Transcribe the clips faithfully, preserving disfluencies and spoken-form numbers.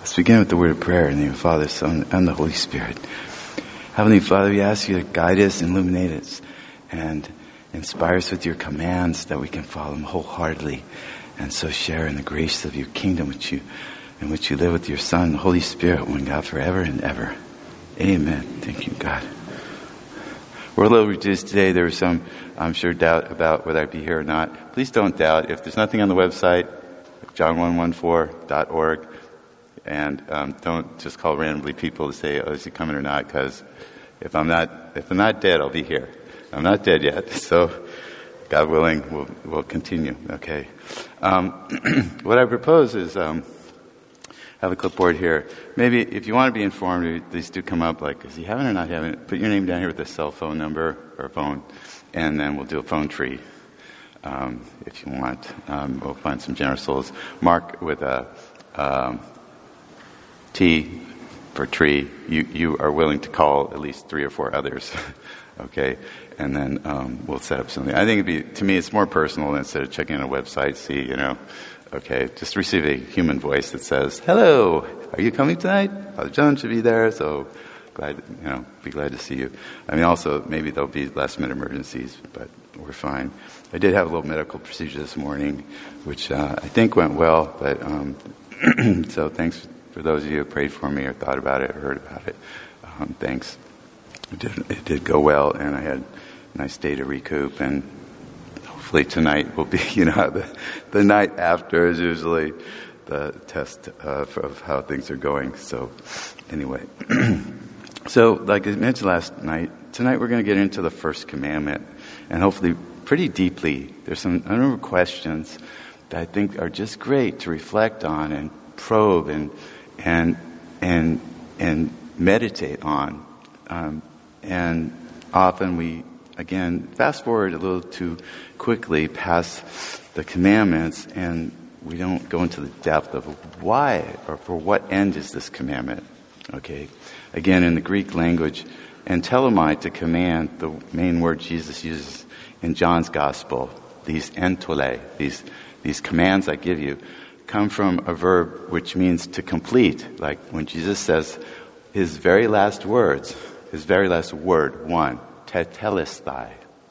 Let's begin with the word of prayer in the name of the Father, Son, and the Holy Spirit. Heavenly Father, we ask you to guide us, illuminate us, and inspire us with your commands that we can follow them wholeheartedly, and so share in the grace of your kingdom which you, in which you live with your Son, the Holy Spirit, one God forever and ever. Amen. Thank you, God. We're a little reduced today. There was some, I'm sure, doubt about whether I'd be here or not. Please don't doubt. If there's nothing on the website, john one fourteen dot org, and um, don't just call randomly people to say, oh, is he coming or not? Because if I'm not, if I'm not dead, I'll be here. I'm not dead yet, so God willing, we'll, we'll continue. Okay. Um, what I propose is, um, I have a clipboard here. Maybe if you want to be informed, these do come up. Like, is he having or not having it? Put your name down here with a cell phone number or phone, and then we'll do a phone tree. Um, if you want, um, we'll find some generous souls. Mark with a um, T for tree. You you are willing to call at least three or four others, okay? And then um, we'll set up something. I think it'd be, to me, it's more personal instead of checking on a website. See, you know, okay, just receive a human voice that says, "Hello, are you coming tonight? Father John should be there, so glad, you know, be glad to see you." I mean, also maybe there'll be last minute emergencies, but we're fine. I did have a little medical procedure this morning, which uh, I think went well, but um, so thanks for those of you who prayed for me or thought about it or heard about it. Um, thanks. It did, it did go well, and I had a nice day to recoup, and hopefully tonight will be, you know, the, the night after is usually the test uh, of how things are going. So anyway, so like I mentioned last night, tonight we're going to get into the first commandment, and hopefully pretty deeply. There's some a number of questions that I think are just great to reflect on and probe and and and and meditate on. Um, and often we, again, fast forward a little too quickly past the commandments, and we don't go into the depth of why or for what end is this commandment. Okay, again, in the Greek language, entelemai, to command, the main word Jesus uses in John's Gospel, these entole, these these commands I give you, come from a verb which means to complete. Like when Jesus says his very last words, his very last word, one, tetelestai.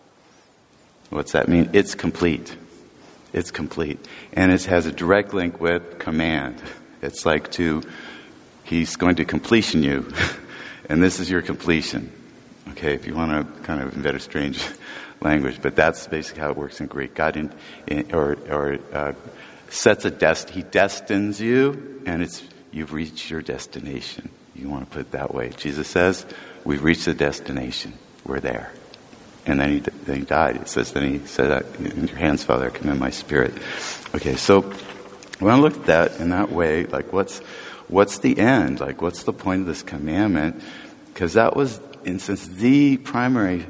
What's that mean? It's complete. It's complete. And it has a direct link with command. It's like to, he's going to completion you. And this is your completion. Okay, if you want to kind of invent a strange language, but that's basically how it works in Greek. God in, in, or, or uh, sets a dest. He destines you, and it's you've reached your destination. You want to put it that way. Jesus says, "We've reached the destination. We're there." And then he then he died. It says, then he said, "In your hands, Father, I commend my spirit." Okay, so when I look at that in that way, like what's what's the end? Like what's the point of this commandment? Because that was, in a sense, the primary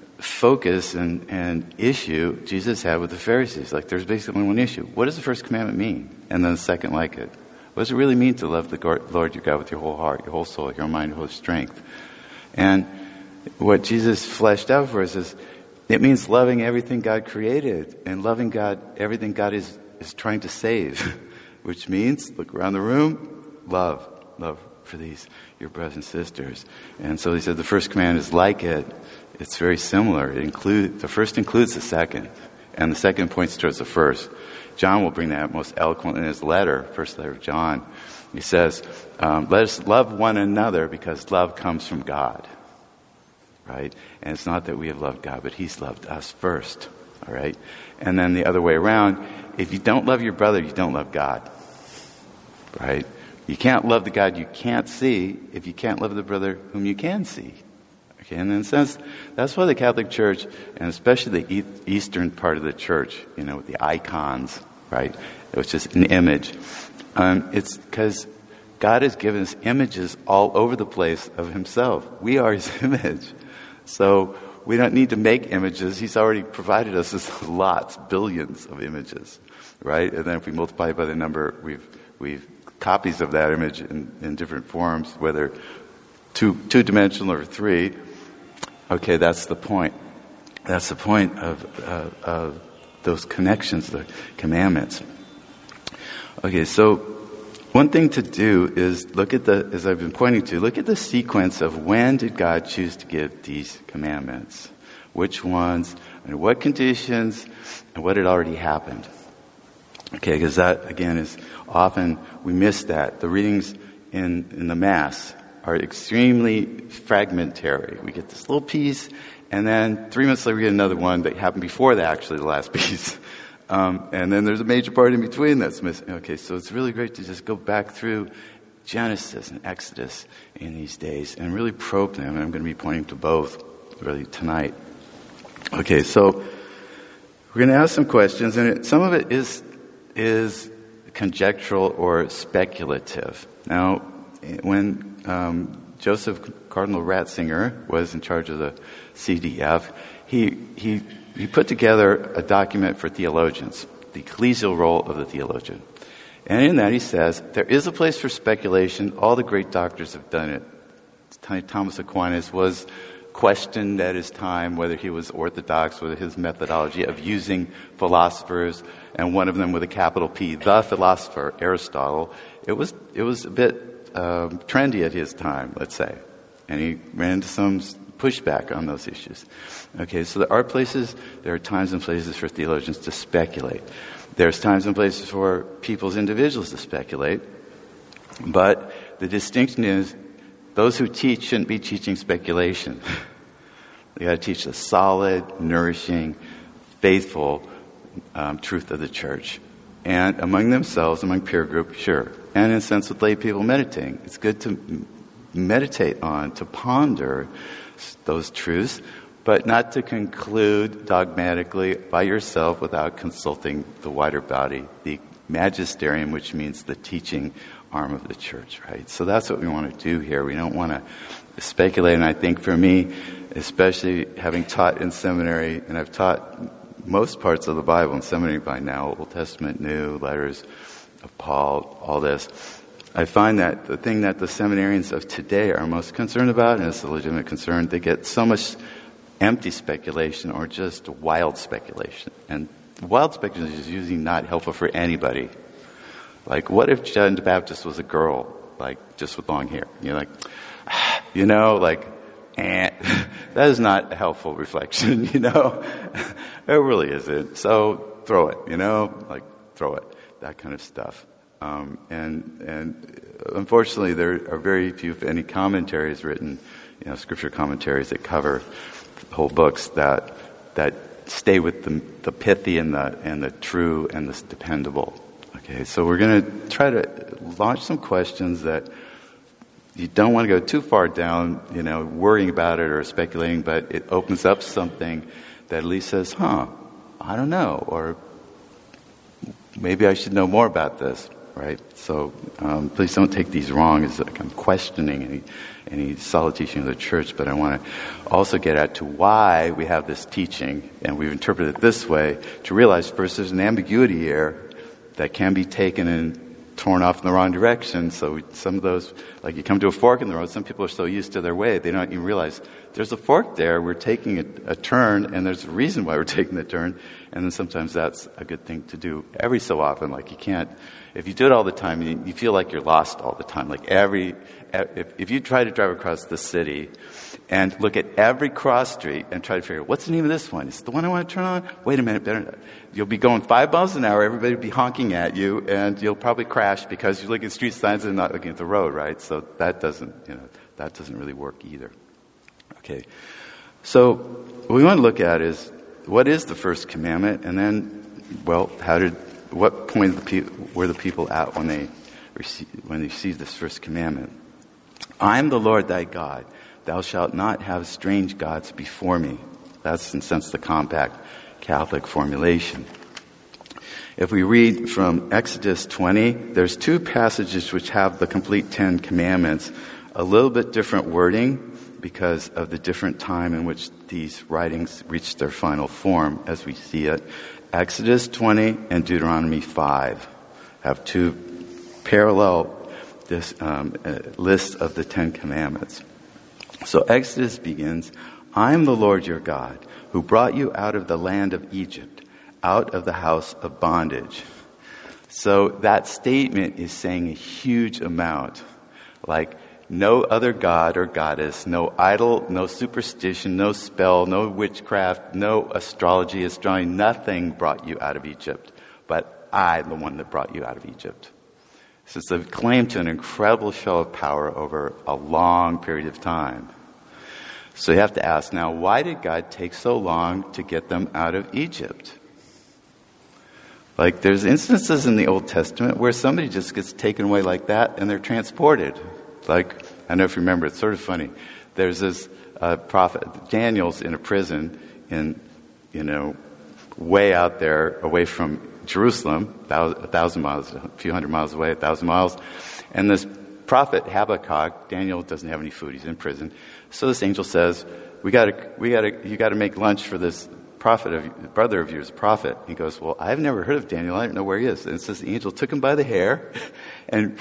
focus and, and issue Jesus had with the Pharisees. Like there's basically one issue. What does the first commandment mean? And then the second like it. What does it really mean to love the Lord your God with your whole heart, your whole soul, your whole mind, your whole strength? And what Jesus fleshed out for us is it means loving everything God created and loving God, everything God is, is trying to save, which means, look around the room, love, love for these, your brothers and sisters. And so he said the first command is like it. It's very similar. It include, the first includes the second, and the second points towards the first. John will bring that most eloquently in his letter, first letter of John. He says, um, let us love one another because love comes from God. Right? And it's not that we have loved God, but he's loved us first. All right? And then the other way around, if you don't love your brother, you don't love God. Right? You can't love the God you can't see if you can't love the brother whom you can see. Okay, and in a sense, that's why the Catholic Church, and especially the Eastern part of the church, you know, with the icons, right, which is an image, um, it's because God has given us images all over the place of himself. We are his image. So we don't need to make images. He's already provided us with lots, billions of images, right? And then if we multiply by the number, we've we've copies of that image in, in different forms, whether two two-dimensional or three. Okay, that's the point. That's the point of, uh, of those connections, the commandments. Okay, so One thing to do is look at the, as I've been pointing to, look at the sequence of when did God choose to give these commandments? Which ones, and what conditions, and what had already happened. Okay, because that, again, is often, we miss that. The readings in, in the Mass are extremely fragmentary. We get this little piece, and then three months later we get another one that happened before that, actually, the last piece. Um, and then there's a major part in between that's missing. Okay, so it's really great to just go back through Genesis and Exodus in these days and really probe them. And I'm going to be pointing to both really tonight. Okay, so we're going to ask some questions, and it, some of it is is conjectural or speculative. Now, when um, Joseph Cardinal Ratzinger was in charge of the C D F, he he he put together a document for theologians, the ecclesial role of the theologian. And in that he says, there is a place for speculation. All the great doctors have done it. Thomas Aquinas was questioned at his time whether he was orthodox with his methodology of using philosophers, and one of them with a capital P, the philosopher, Aristotle. It was it was a bit um, trendy at his time, let's say. And he ran into some pushback on those issues. Okay, so there are places, there are times and places for theologians to speculate. There's times and places for people's individuals to speculate. But the distinction is, those who teach shouldn't be teaching speculation. They got to teach the solid, nourishing, faithful um, truth of the church. And among themselves, among peer group, sure. And in a sense with lay people meditating. It's good to meditate on, to ponder those truths, but not to conclude dogmatically by yourself without consulting the wider body, the magisterium, which means the teaching arm of the church, right? So that's what we want to do here. We don't want to speculate. And I think for me, especially having taught in seminary, and I've taught most parts of the Bible in seminary by now, Old Testament, New, letters of Paul, all this, I find that the thing that the seminarians of today are most concerned about, and it's a legitimate concern, they get so much empty speculation or just wild speculation. And wild speculation is usually not helpful for anybody. Like, what if John the Baptist was a girl, like, just with long hair? You're like, you know, like, eh. That is not a helpful reflection, you know? It really isn't. So throw it, you know? Like, throw it. That kind of stuff. Um, and and unfortunately, there are very few, if any, commentaries written, you know, scripture commentaries that cover whole books that that stay with the the pithy and the and the true and the dependable. Okay, so we're going to try to launch some questions that you don't want to go too far down, you know, worrying about it or speculating, but it opens up something that at least says, huh, I don't know, or maybe I should know more about this. Right? So um, please don't take these wrong as like I'm questioning any, any solid teaching of the church, but I want to also get at to why we have this teaching, and we've interpreted it this way, to realize first there's an ambiguity here that can be taken and torn off in the wrong direction. So we, some of those, like you come to a fork in the road, some people are so used to their way, they don't even realize there's a fork there, we're taking a, a turn, and there's a reason why we're taking the turn, and then sometimes that's a good thing to do every so often. Like you can't, if you do it all the time, you, you feel like you're lost all the time. Like every, if, if you try to drive across the city and look at every cross street and try to figure out, what's the name of this one? Is it the one I want to turn on? Wait a minute, better not. You'll be going five miles an hour, everybody will be honking at you, and you'll probably crash because you're looking at street signs and not looking at the road, right? So that doesn't, you know, that doesn't really work either. Okay. So what we want to look at is, what is the first commandment? And then, well, how did, what point the pe- were the people at when they received, when they received this first commandment? I am the Lord thy God. Thou shalt not have strange gods before me. That's, in a sense, the compact Catholic formulation. If we read from Exodus twenty, there's two passages which have the complete Ten Commandments, a little bit different wording because of the different time in which these writings reached their final form as we see it. Exodus twenty and Deuteronomy five have two parallel this um, uh, lists of the Ten Commandments. So Exodus begins, I am the Lord your God, who brought you out of the land of Egypt, out of the house of bondage. So that statement is saying a huge amount. Like, no other god or goddess, no idol, no superstition, no spell, no witchcraft, no astrology, astronomy, nothing brought you out of Egypt. But I, the one that brought you out of Egypt. So it's a claim to an incredible show of power over a long period of time. So you have to ask now, why did God take so long to get them out of Egypt? Like, there's instances in the Old Testament where somebody just gets taken away like that and they're transported. Like, I don't know if you remember, it's sort of funny. There's this uh, prophet, Daniel's in a prison in, you know, way out there away from Jerusalem, a thousand miles, a few hundred miles away, a thousand miles. And this prophet Habakkuk, Daniel doesn't have any food, he's in prison. So this angel says, we gotta, we gotta, you gotta make lunch for this prophet of, brother of yours, prophet. He goes, well, I've never heard of Daniel, I don't know where he is. And it says the angel took him by the hair and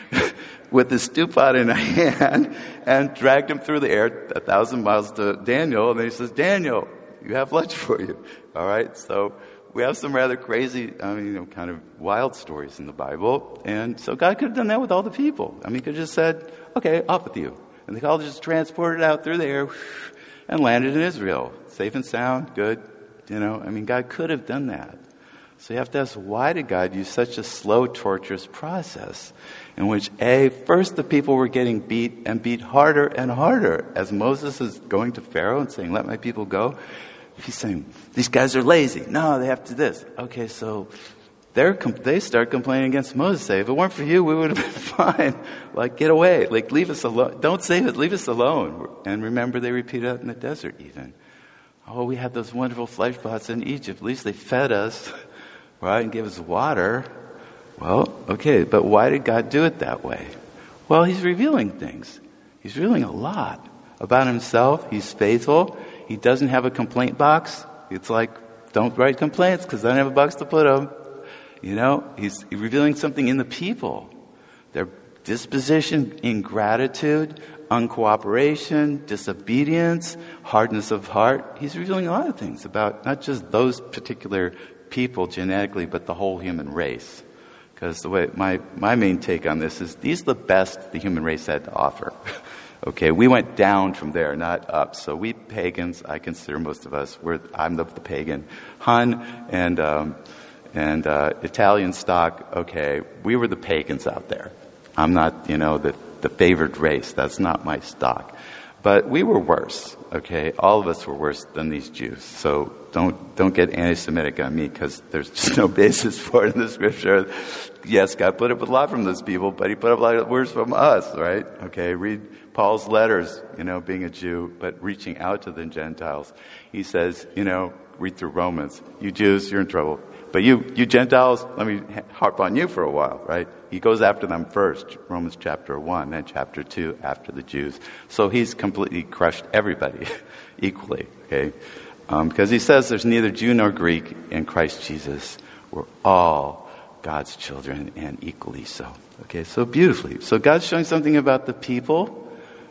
with his stew pot in a hand and dragged him through the air a thousand miles to Daniel. And then he says, Daniel, you have lunch for you. All right. So we have some rather crazy, I mean, you know, kind of wild stories in the Bible. And so God could have done that with all the people. I mean, he could have just said, okay, off with you. And they all just transported out through the air and landed in Israel. Safe and sound, good. You know, I mean, God could have done that. So you have to ask, why did God use such a slow, torturous process in which, A, first the people were getting beat and beat harder and harder as Moses is going to Pharaoh and saying, let my people go. He's saying, these guys are lazy. No, they have to do this. Okay, so they're they start complaining against Moses. Say, if it weren't for you, we would have been fine. Like, get away. Like, leave us alone. Don't save us. Leave us alone. And remember, they repeat it in the desert even. Oh, we had those wonderful flesh pots in Egypt. At least they fed us, right, and gave us water. Well, okay, but why did God do it that way? Well, he's revealing things. He's revealing a lot about himself. He's faithful. He doesn't have a complaint box. It's like, don't write complaints because I don't have a box to put them. You know, he's revealing something in the people. Their disposition, ingratitude, uncooperation, disobedience, hardness of heart. He's revealing a lot of things about not just those particular people genetically, but the whole human race. Because the way my, my main take on this is these are the best the human race had to offer. Okay, we went down from there, not up. So we pagans, I consider most of us, we're, I'm the, the pagan. Hun and um, and uh, Italian stock, okay, we were the pagans out there. I'm not, you know, the, the favored race. That's not my stock. But we were worse, okay? All of us were worse than these Jews. So don't don't get anti-Semitic on me because there's just no basis for it in the scripture. Yes, God put up with a lot from those people, but he put up a lot of words from us, right? Okay, read Paul's letters, you know, being a Jew, but reaching out to the Gentiles. He says, you know, read through Romans. You Jews, you're in trouble. But you, you Gentiles, let me harp on you for a while, right? He goes after them first, Romans chapter one, then chapter two, after the Jews. So he's completely crushed everybody equally, okay? Um, because he says there's neither Jew nor Greek in Christ Jesus. We're all God's children and equally so. Okay, so beautifully. So God's showing something about the people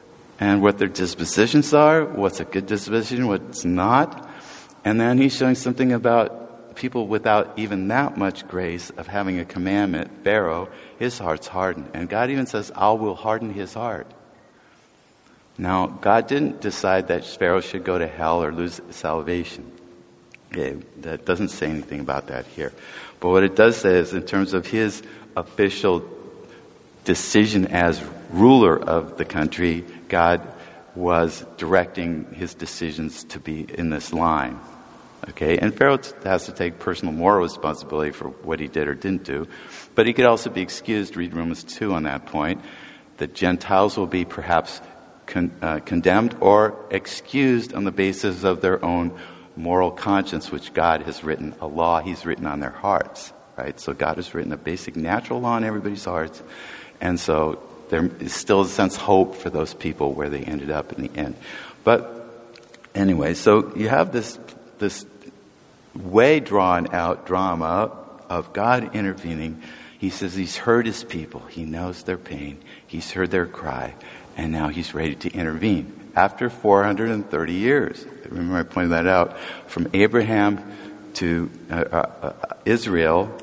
and what their dispositions are, what's a good disposition, what's not. And then he's showing something about people without even that much grace of having a commandment. Pharaoh, his heart's hardened. And God even says, I will harden his heart. Now, God didn't decide that Pharaoh should go to hell or lose salvation. Okay, that doesn't say anything about that here. But what it does say is in terms of his official decision as ruler of the country, God was directing his decisions to be in this line. Okay, and Pharaoh has to take personal moral responsibility for what he did or didn't do. But he could also be excused, read Romans two on that point. The Gentiles will be perhaps con, uh, condemned or excused on the basis of their own moral conscience, which God has written, a law he's written on their hearts. Right? So God has written a basic natural law in everybody's hearts. And so there is still a sense of hope for those people where they ended up in the end. But anyway, so you have this this way drawn out drama of God intervening. He says he's heard his people. He knows their pain. He's heard their cry. And now he's ready to intervene. After four hundred thirty years. Remember I pointed that out. From Abraham to uh, uh, Israel,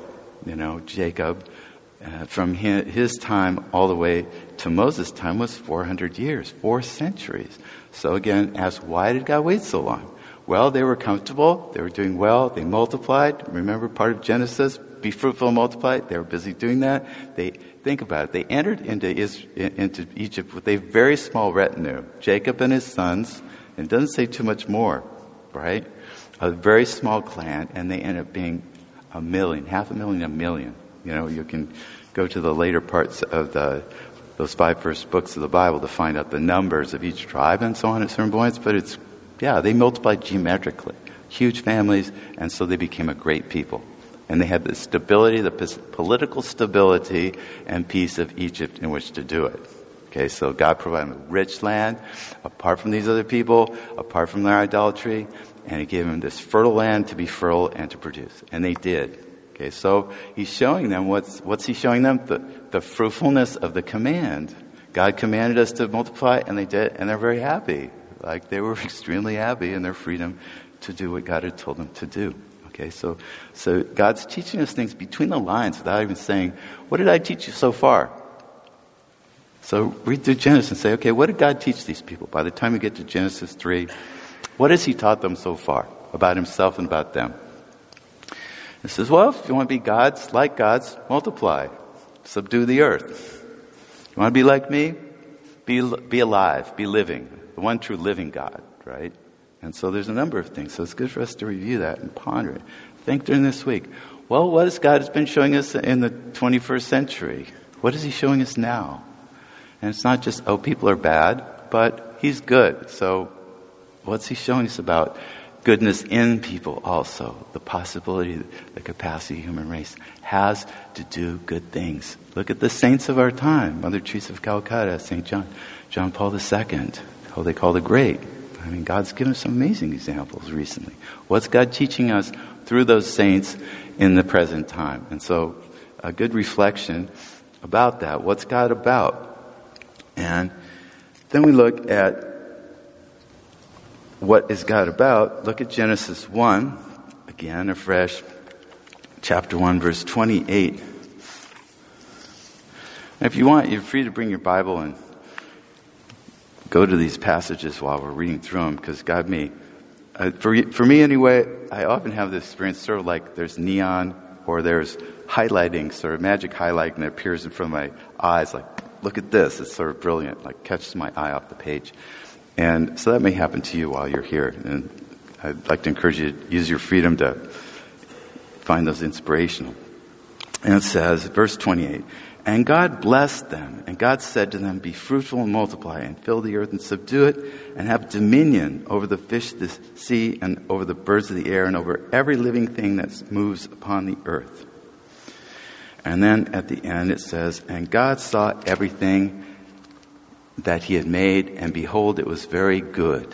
you know, Jacob, uh, from his, his time all the way to Moses' time was four hundred years, four centuries. So again, ask, why did God wait so long? Well, they were comfortable. They were doing well. They multiplied. Remember part of Genesis? Be fruitful and multiply. They were busy doing that. They, think about it. They entered into, Is, into Egypt with a very small retinue. Jacob and his sons. And it doesn't say too much more, right? A very small clan. And they ended up being a million, half a million, a million. You know, you can go to the later parts of the those five first books of the Bible to find out the numbers of each tribe and so on at certain points. But it's, yeah, they multiplied geometrically. Huge families, and so they became a great people. And they had the stability, the political stability and peace of Egypt in which to do it. Okay, so God provided them a rich land, apart from these other people, apart from their idolatry, and He gave them this fertile land to be fertile and to produce. And they did. Okay, so He's showing them, what's, what's He showing them? The, the fruitfulness of the command. God commanded us to multiply, and they did, and they're very happy. Like, they were extremely happy in their freedom to do what God had told them to do. Okay, so, so God's teaching us things between the lines without even saying, what did I teach you so far? So read through Genesis and say, okay, what did God teach these people? By the time we get to Genesis three, what has He taught them so far about Himself and about them? It says, well, if you want to be gods, like gods, multiply, subdue the earth. You want to be like me? Be, be alive, be living, the one true living God, right? And so there's a number of things. So it's good for us to review that and ponder it. Think during this week. Well, what has God been showing us in the twenty-first century? What is He showing us now? And it's not just, oh, people are bad, but He's good. So what's He showing us about goodness in people also? The possibility, the capacity the human race has to do good things. Look at the saints of our time. Mother Teresa of Calcutta, Saint John, John Paul the Second, who they call the Great. I mean, God's given us some amazing examples recently. What's God teaching us through those saints in the present time? And so a good reflection about that. What's God about? And then we look at what is God about. Look at Genesis one, again, afresh, chapter one, verse twenty-eight. And if you want, you're free to bring your Bible and go to these passages while we're reading through them, because God may, uh, for, for me anyway, I often have this experience sort of like there's neon or there's highlighting, sort of magic highlighting that appears in front of my eyes, like, look at this, it's sort of brilliant, like catches my eye off the page. And so that may happen to you while you're here. And I'd like to encourage you to use your freedom to find those inspirational. And it says, verse twenty-eight, and God blessed them, and God said to them, be fruitful and multiply, and fill the earth and subdue it, and have dominion over the fish of the sea, and over the birds of the air, and over every living thing that moves upon the earth. And then at the end it says, and God saw everything that He had made, and behold, it was very good.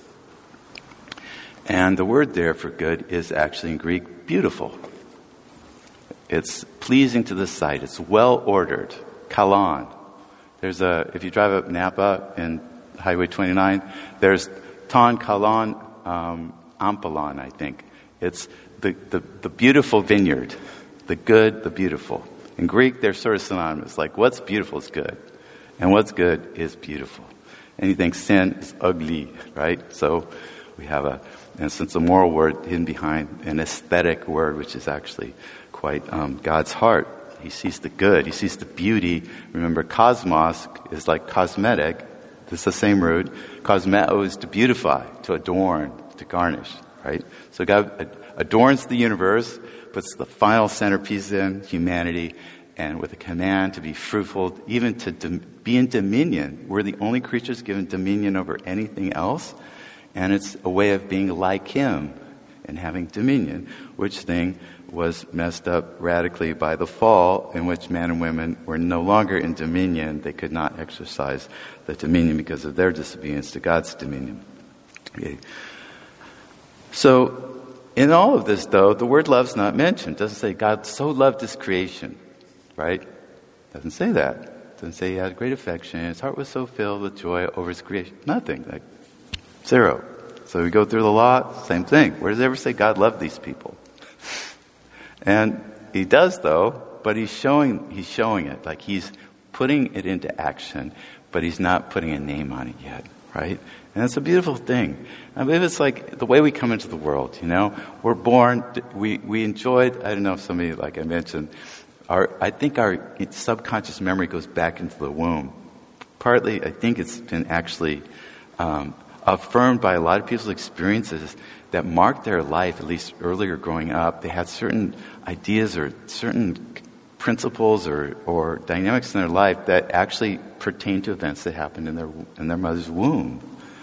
And the word there for good is actually in Greek, beautiful. It's pleasing to the sight. It's well ordered. Kalon. There's a, if you drive up Napa in Highway twenty-nine, there's Ton Kalon um, Ampalon, I think. It's the, the, the beautiful vineyard. The good, the beautiful. In Greek, they're sort of synonymous. Like, what's beautiful is good. And what's good is beautiful. Anything sin is ugly, right? So we have a, in a sense, a moral word hidden behind an aesthetic word, which is actually quite um, God's heart. He sees the good. He sees the beauty. Remember, cosmos is like cosmetic. It's the same root. Cosmeo is to beautify, to adorn, to garnish, right? So God ad- adorns the universe, puts the final centerpiece in, humanity, and with a command to be fruitful, even to dom- be in dominion. We're the only creatures given dominion over anything else, and it's a way of being like Him and having dominion, which thing was messed up radically by the fall, in which men and women were no longer in dominion. They could not exercise the dominion because of their disobedience to God's dominion. Okay. So, in all of this, though, the word love's not mentioned. It doesn't say God so loved His creation, right? It doesn't say that. It doesn't say He had great affection. His heart was so filled with joy over His creation. Nothing. Like, zero. So we go through the law, same thing. Where does it ever say God loved these people? And he does though, but he's showing, he's showing it. Like he's putting it into action, but he's not putting a name on it yet, right? And it's a beautiful thing. I believe it's like the way we come into the world, you know? We're born, we, we enjoyed, I don't know if somebody, like I mentioned, our, I think our subconscious memory goes back into the womb. Partly, I think it's been actually um, affirmed by a lot of people's experiences that marked their life, at least earlier growing up. They had certain ideas or certain principles or, or dynamics in their life that actually pertain to events that happened in their in their mother's womb.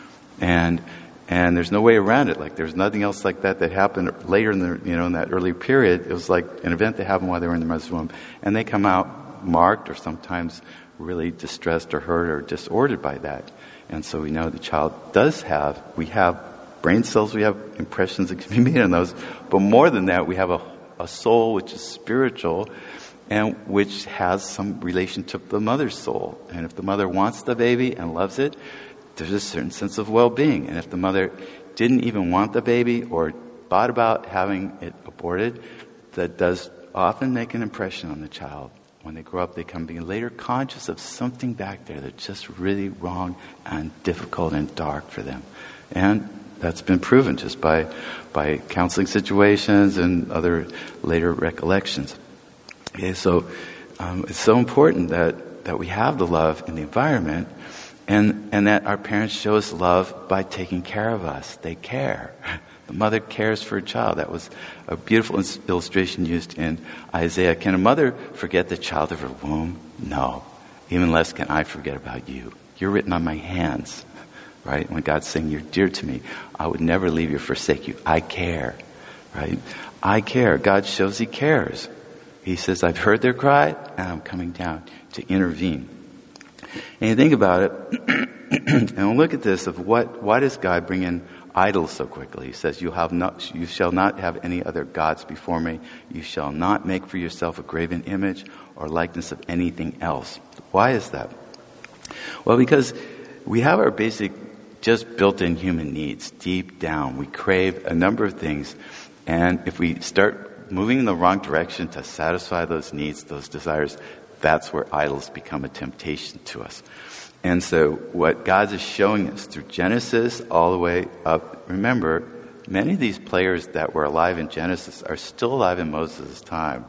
And and there's no way around it. Like there's nothing else like that that happened later in the you know in that early period. It was like an event that happened while they were in their mother's womb, and they come out marked or sometimes really distressed or hurt or disordered by that. And so we know the child does have we have brain cells, we have impressions that can be made on those, but more than that, we have a a soul which is spiritual and which has some relation to the mother's soul. And if the mother wants the baby and loves it, there's a certain sense of well-being. And if the mother didn't even want the baby or thought about having it aborted, that does often make an impression on the child. When they grow up, they come being later conscious of something back there that's just really wrong and difficult and dark for them. And that's been proven just by by counseling situations and other later recollections. Okay, so um, it's so important that, that we have the love in the environment, and, and that our parents show us love by taking care of us. They care. The mother cares for a child. That was a beautiful illustration used in Isaiah. Can a mother forget the child of her womb? No. Even less can I forget about you. You're written on my hands, right? When God's saying, you're dear to me, I would never leave you or forsake you. I care, right? I care. God shows he cares. He says, I've heard their cry, and I'm coming down to intervene. And you think about it, and look at this, of what, why does God bring in idols so quickly? He says, you have not, you shall not have any other gods before me. You shall not make for yourself a graven image or likeness of anything else. Why is that? Well, because we have our basic, just built-in human needs deep down. We crave a number of things, and if we start moving in the wrong direction to satisfy those needs, those desires, that's where idols become a temptation to us. And so what God is showing us through Genesis all the way up, remember, many of these players that were alive in Genesis are still alive in Moses' time.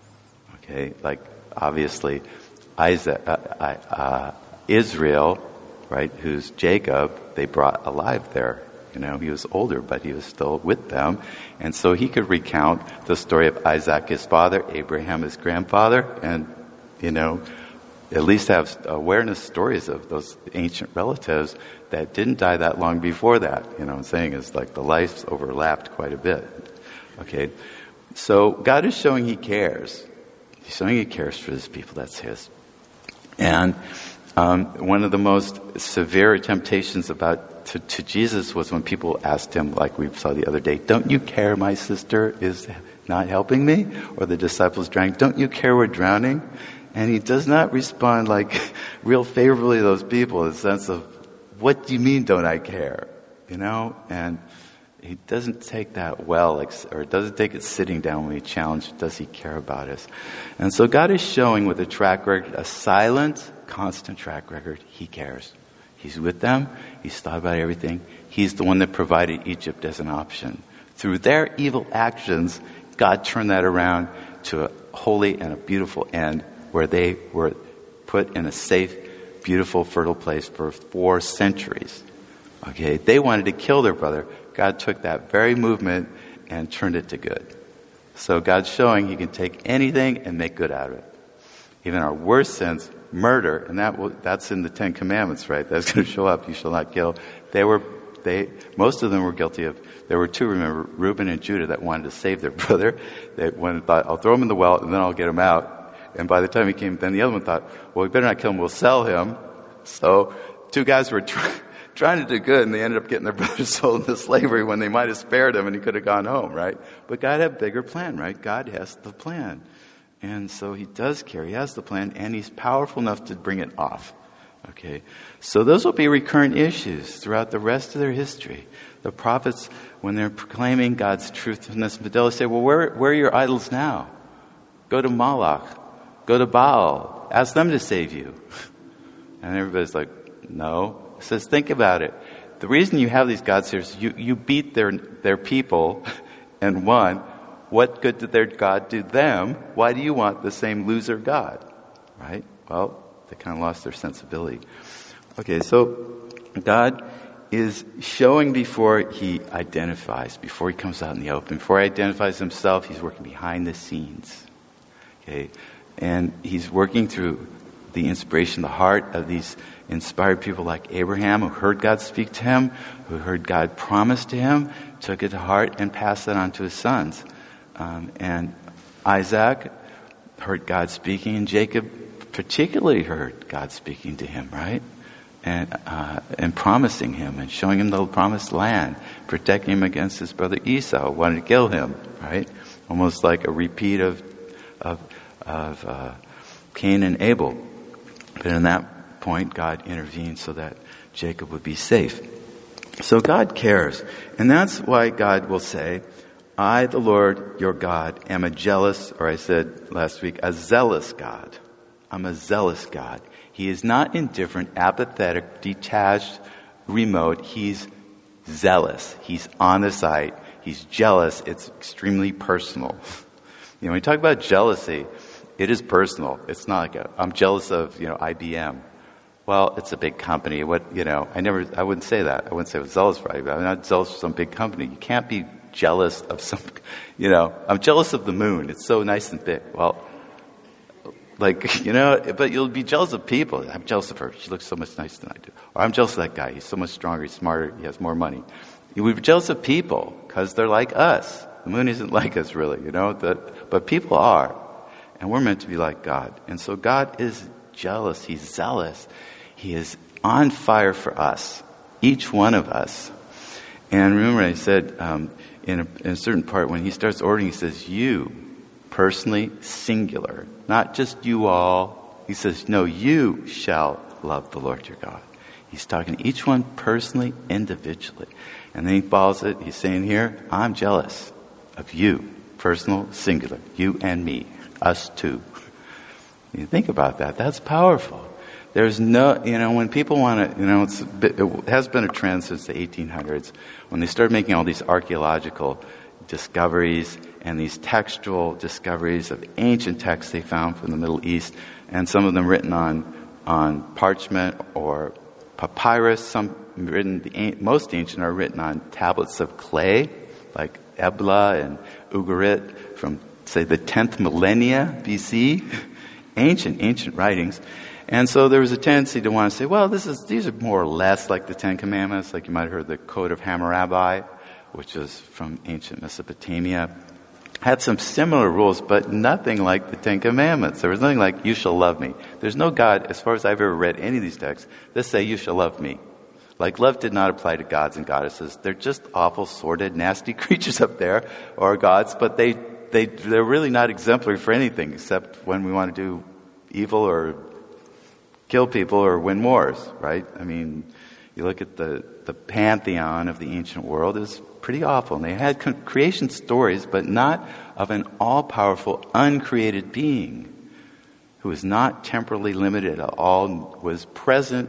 Okay, like obviously Isaac, uh, uh, Israel, right, who's Jacob, they brought alive there. You know, he was older, but he was still with them. And so he could recount the story of Isaac, his father, Abraham, his grandfather, and, you know, at least have awareness stories of those ancient relatives that didn't die that long before that. You know what I'm saying? Is like the lives overlapped quite a bit. Okay. So God is showing he cares. He's showing he cares for his people. That's his. And um, one of the most severe temptations about to, to Jesus was when people asked him, like we saw the other day, don't you care my sister is not helping me? Or the disciples drank, don't you care we're drowning? And he does not respond like real favorably to those people in the sense of, what do you mean don't I care? You know? And he doesn't take that well, like, or doesn't take it sitting down when we challenge, does he care about us? And so God is showing with a track record, a silent, constant track record, he cares. He's with them. He's thought about everything. He's the one that provided Egypt as an option. Through their evil actions, God turned that around to a holy and a beautiful end where they were put in a safe, beautiful, fertile place for four centuries. Okay, they wanted to kill their brother. God took that very movement and turned it to good. So God's showing he can take anything and make good out of it. Even our worst sins, murder, and that will, that's in the Ten Commandments, right? That's going to show up. You shall not kill. They were, they, most of them were guilty of. There were two, remember, Reuben and Judah, that wanted to save their brother. They one thought, I'll throw him in the well and then I'll get him out. And by the time he came, then the other one thought, well, we better not kill him. We'll sell him. So two guys were try, trying to do good, and they ended up getting their brother sold into slavery when they might have spared him and he could have gone home, right? But God had a bigger plan, right? God has the plan. And so he does care. He has the plan, and he's powerful enough to bring it off. Okay? So those will be recurrent issues throughout the rest of their history. The prophets, when they're proclaiming God's truthfulness and fidelity, say, well, where, where are your idols now? Go to Moloch. Go to Baal. Ask them to save you. And everybody's like, no. He says, think about it. The reason you have these gods here is you, you beat their their people and won. What good did their God do them? Why do you want the same loser God? Right? Well, they kind of lost their sensibility. Okay, so God is showing before he identifies, before he comes out in the open. Before he identifies himself, he's working behind the scenes. Okay? And he's working through the inspiration, the heart of these inspired people like Abraham, who heard God speak to him, who heard God promise to him, took it to heart, and passed it on to his sons. Um, and Isaac heard God speaking, and Jacob particularly heard God speaking to him, right? And uh, and promising him, and showing him the promised land, protecting him against his brother Esau, who wanted to kill him, right? Almost like a repeat of of of uh, Cain and Abel. But in that point, God intervened so that Jacob would be safe. So God cares. And that's why God will say, I, the Lord, your God, am a jealous, or I said last week, a zealous God. I'm a zealous God. He is not indifferent, apathetic, detached, remote. He's zealous. He's on the side. He's jealous. It's extremely personal. You know, when we talk about jealousy, it is personal. It's not like a, I'm jealous of, you know, I B M. Well, it's a big company. What, you know, I never, I wouldn't say that. I wouldn't say I was zealous for I B M. I'm not zealous for some big company. You can't be jealous of some, you know, I'm jealous of the moon. It's so nice and big. Well, like, you know, but you'll be jealous of people. I'm jealous of her. She looks so much nicer than I do. Or I'm jealous of that guy. He's so much stronger. He's smarter. He has more money. We're jealous of people because they're like us. The moon isn't like us, really, you know, that, but people are. And we're meant to be like God. And so God is jealous. He's zealous. He is on fire for us, each one of us. And remember I said um, in, a, in a certain part, when he starts ordering, he says, you, personally, singular. Not just you all. He says, no, you shall love the Lord your God. He's talking to each one personally, individually. And then he follows it. He's saying here, I'm jealous of you, personal, singular, you and me. Us too. You think about that. That's powerful. There's no, you know, when people want to, you know, it's a bit, it has been a trend since the eighteen hundreds when they started making all these archaeological discoveries and these textual discoveries of ancient texts they found from the Middle East, and some of them written on on parchment or papyrus. Some written, the most ancient are written on tablets of clay, like Ebla and Ugarit from, say, the tenth millennia B C, ancient, ancient writings. And so there was a tendency to want to say, well, this is these are more or less like the Ten Commandments, like you might have heard the Code of Hammurabi, which is from ancient Mesopotamia. Had some similar rules, but nothing like the Ten Commandments. There was nothing like, you shall love me. There's no God, as far as I've ever read any of these texts, that say, you shall love me. Like, love did not apply to gods and goddesses. They're just awful, sordid, nasty creatures up there, or gods, but they They, they're really not exemplary for anything except when we want to do evil or kill people or win wars, right? I mean, you look at the, the pantheon of the ancient world, it was pretty awful. And they had creation stories, but not of an all-powerful, uncreated being who is not temporally limited at all, was present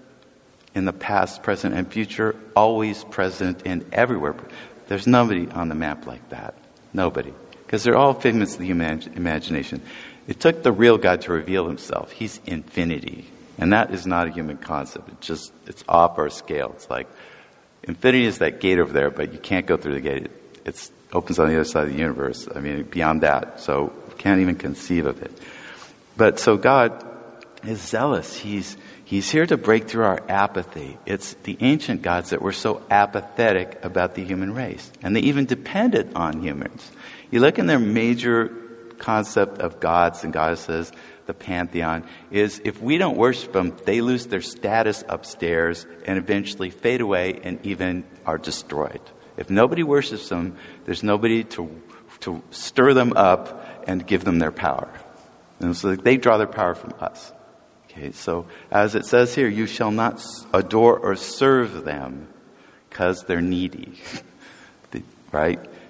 in the past, present, and future, always present and everywhere. There's nobody on the map like that. Nobody. Because they're all figments of the human imagination. It took the real God to reveal himself. He's infinity. And that is not a human concept. It's just, it's off our scale. It's like, infinity is that gate over there, but you can't go through the gate. It it's, opens on the other side of the universe. I mean, beyond that. So, you can't even conceive of it. But so God is zealous. He's, he's here to break through our apathy. It's the ancient gods that were so apathetic about the human race. And they even depended on humans. You look in their major concept of gods and goddesses, the pantheon, is if we don't worship them, they lose their status upstairs and eventually fade away and even are destroyed. If nobody worships them, there's nobody to to stir them up and give them their power. And so they draw their power from us. Okay, so as it says here, you shall not adore or serve them because they're needy. the, right?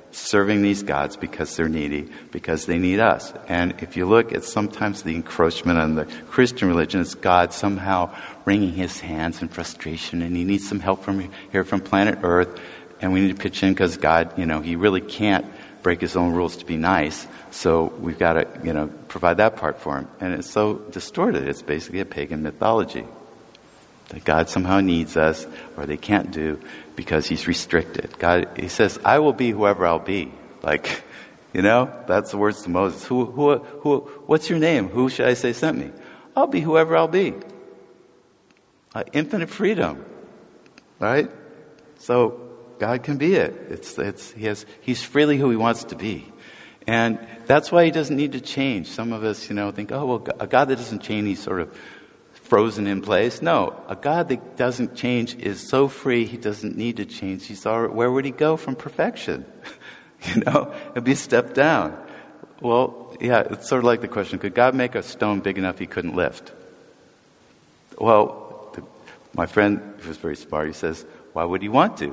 serving these gods because they're needy, because they need us. And if you look at sometimes the encroachment on the Christian religion, it's God somehow wringing his hands in frustration, and he needs some help from here from planet Earth, and we need to pitch in because God, you know, he really can't break his own rules to be nice, so we've got to, you know, provide that part for him. And it's so distorted. It's basically a pagan mythology that God somehow needs us, or they can't do, because he's restricted. God, he says, I will be whoever I'll be. Like, you know, that's the words to Moses. Who, who, who, what's your name? Who should I say sent me? I'll be whoever I'll be. Uh, infinite freedom. Right? So, God can be it. It's, it's, he has, he's freely who he wants to be. And that's why he doesn't need to change. Some of us, you know, think, oh, well, a God that doesn't change, he's sort of frozen in place. No, a God that doesn't change is so free, he doesn't need to change. He's already, where would he go from perfection? You know, it'd be a step down. Well, yeah, it's sort of like the question, could God make a stone big enough he couldn't lift? Well, the, my friend, who was very smart, he says, why would he want to?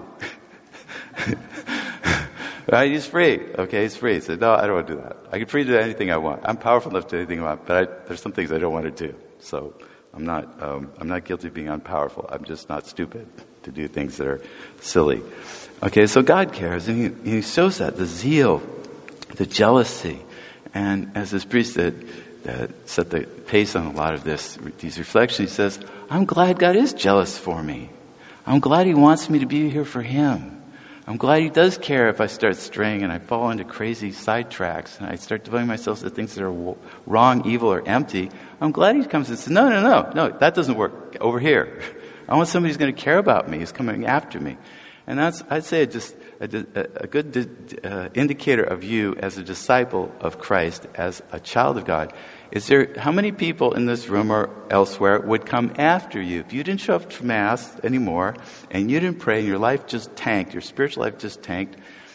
Right? He's free. Okay, he's free. He said, no, I don't want to do that. I can free to do anything I want. I'm powerful enough to do anything I want, but I, there's some things I don't want to do. So I'm not, um, I'm not guilty of being unpowerful. I'm just not stupid to do things that are silly. Okay, so God cares, and he, he shows that, the zeal, the jealousy. And as this priest that, that set the pace on a lot of this, these reflections, he says, I'm glad God is jealous for me. I'm glad he wants me to be here for him. I'm glad he does care if I start straying and I fall into crazy sidetracks and I start devoting myself to things that are wrong, evil, or empty. I'm glad he comes and says, no, no, no, no, that doesn't work. Over here. I want somebody who's going to care about me, who's coming after me. And that's, I'd say, just a, a good uh, indicator of you as a disciple of Christ, as a child of God. Is there, how many people in this room or elsewhere would come after you if you didn't show up to Mass anymore and you didn't pray and your life just tanked, your spiritual life just tanked?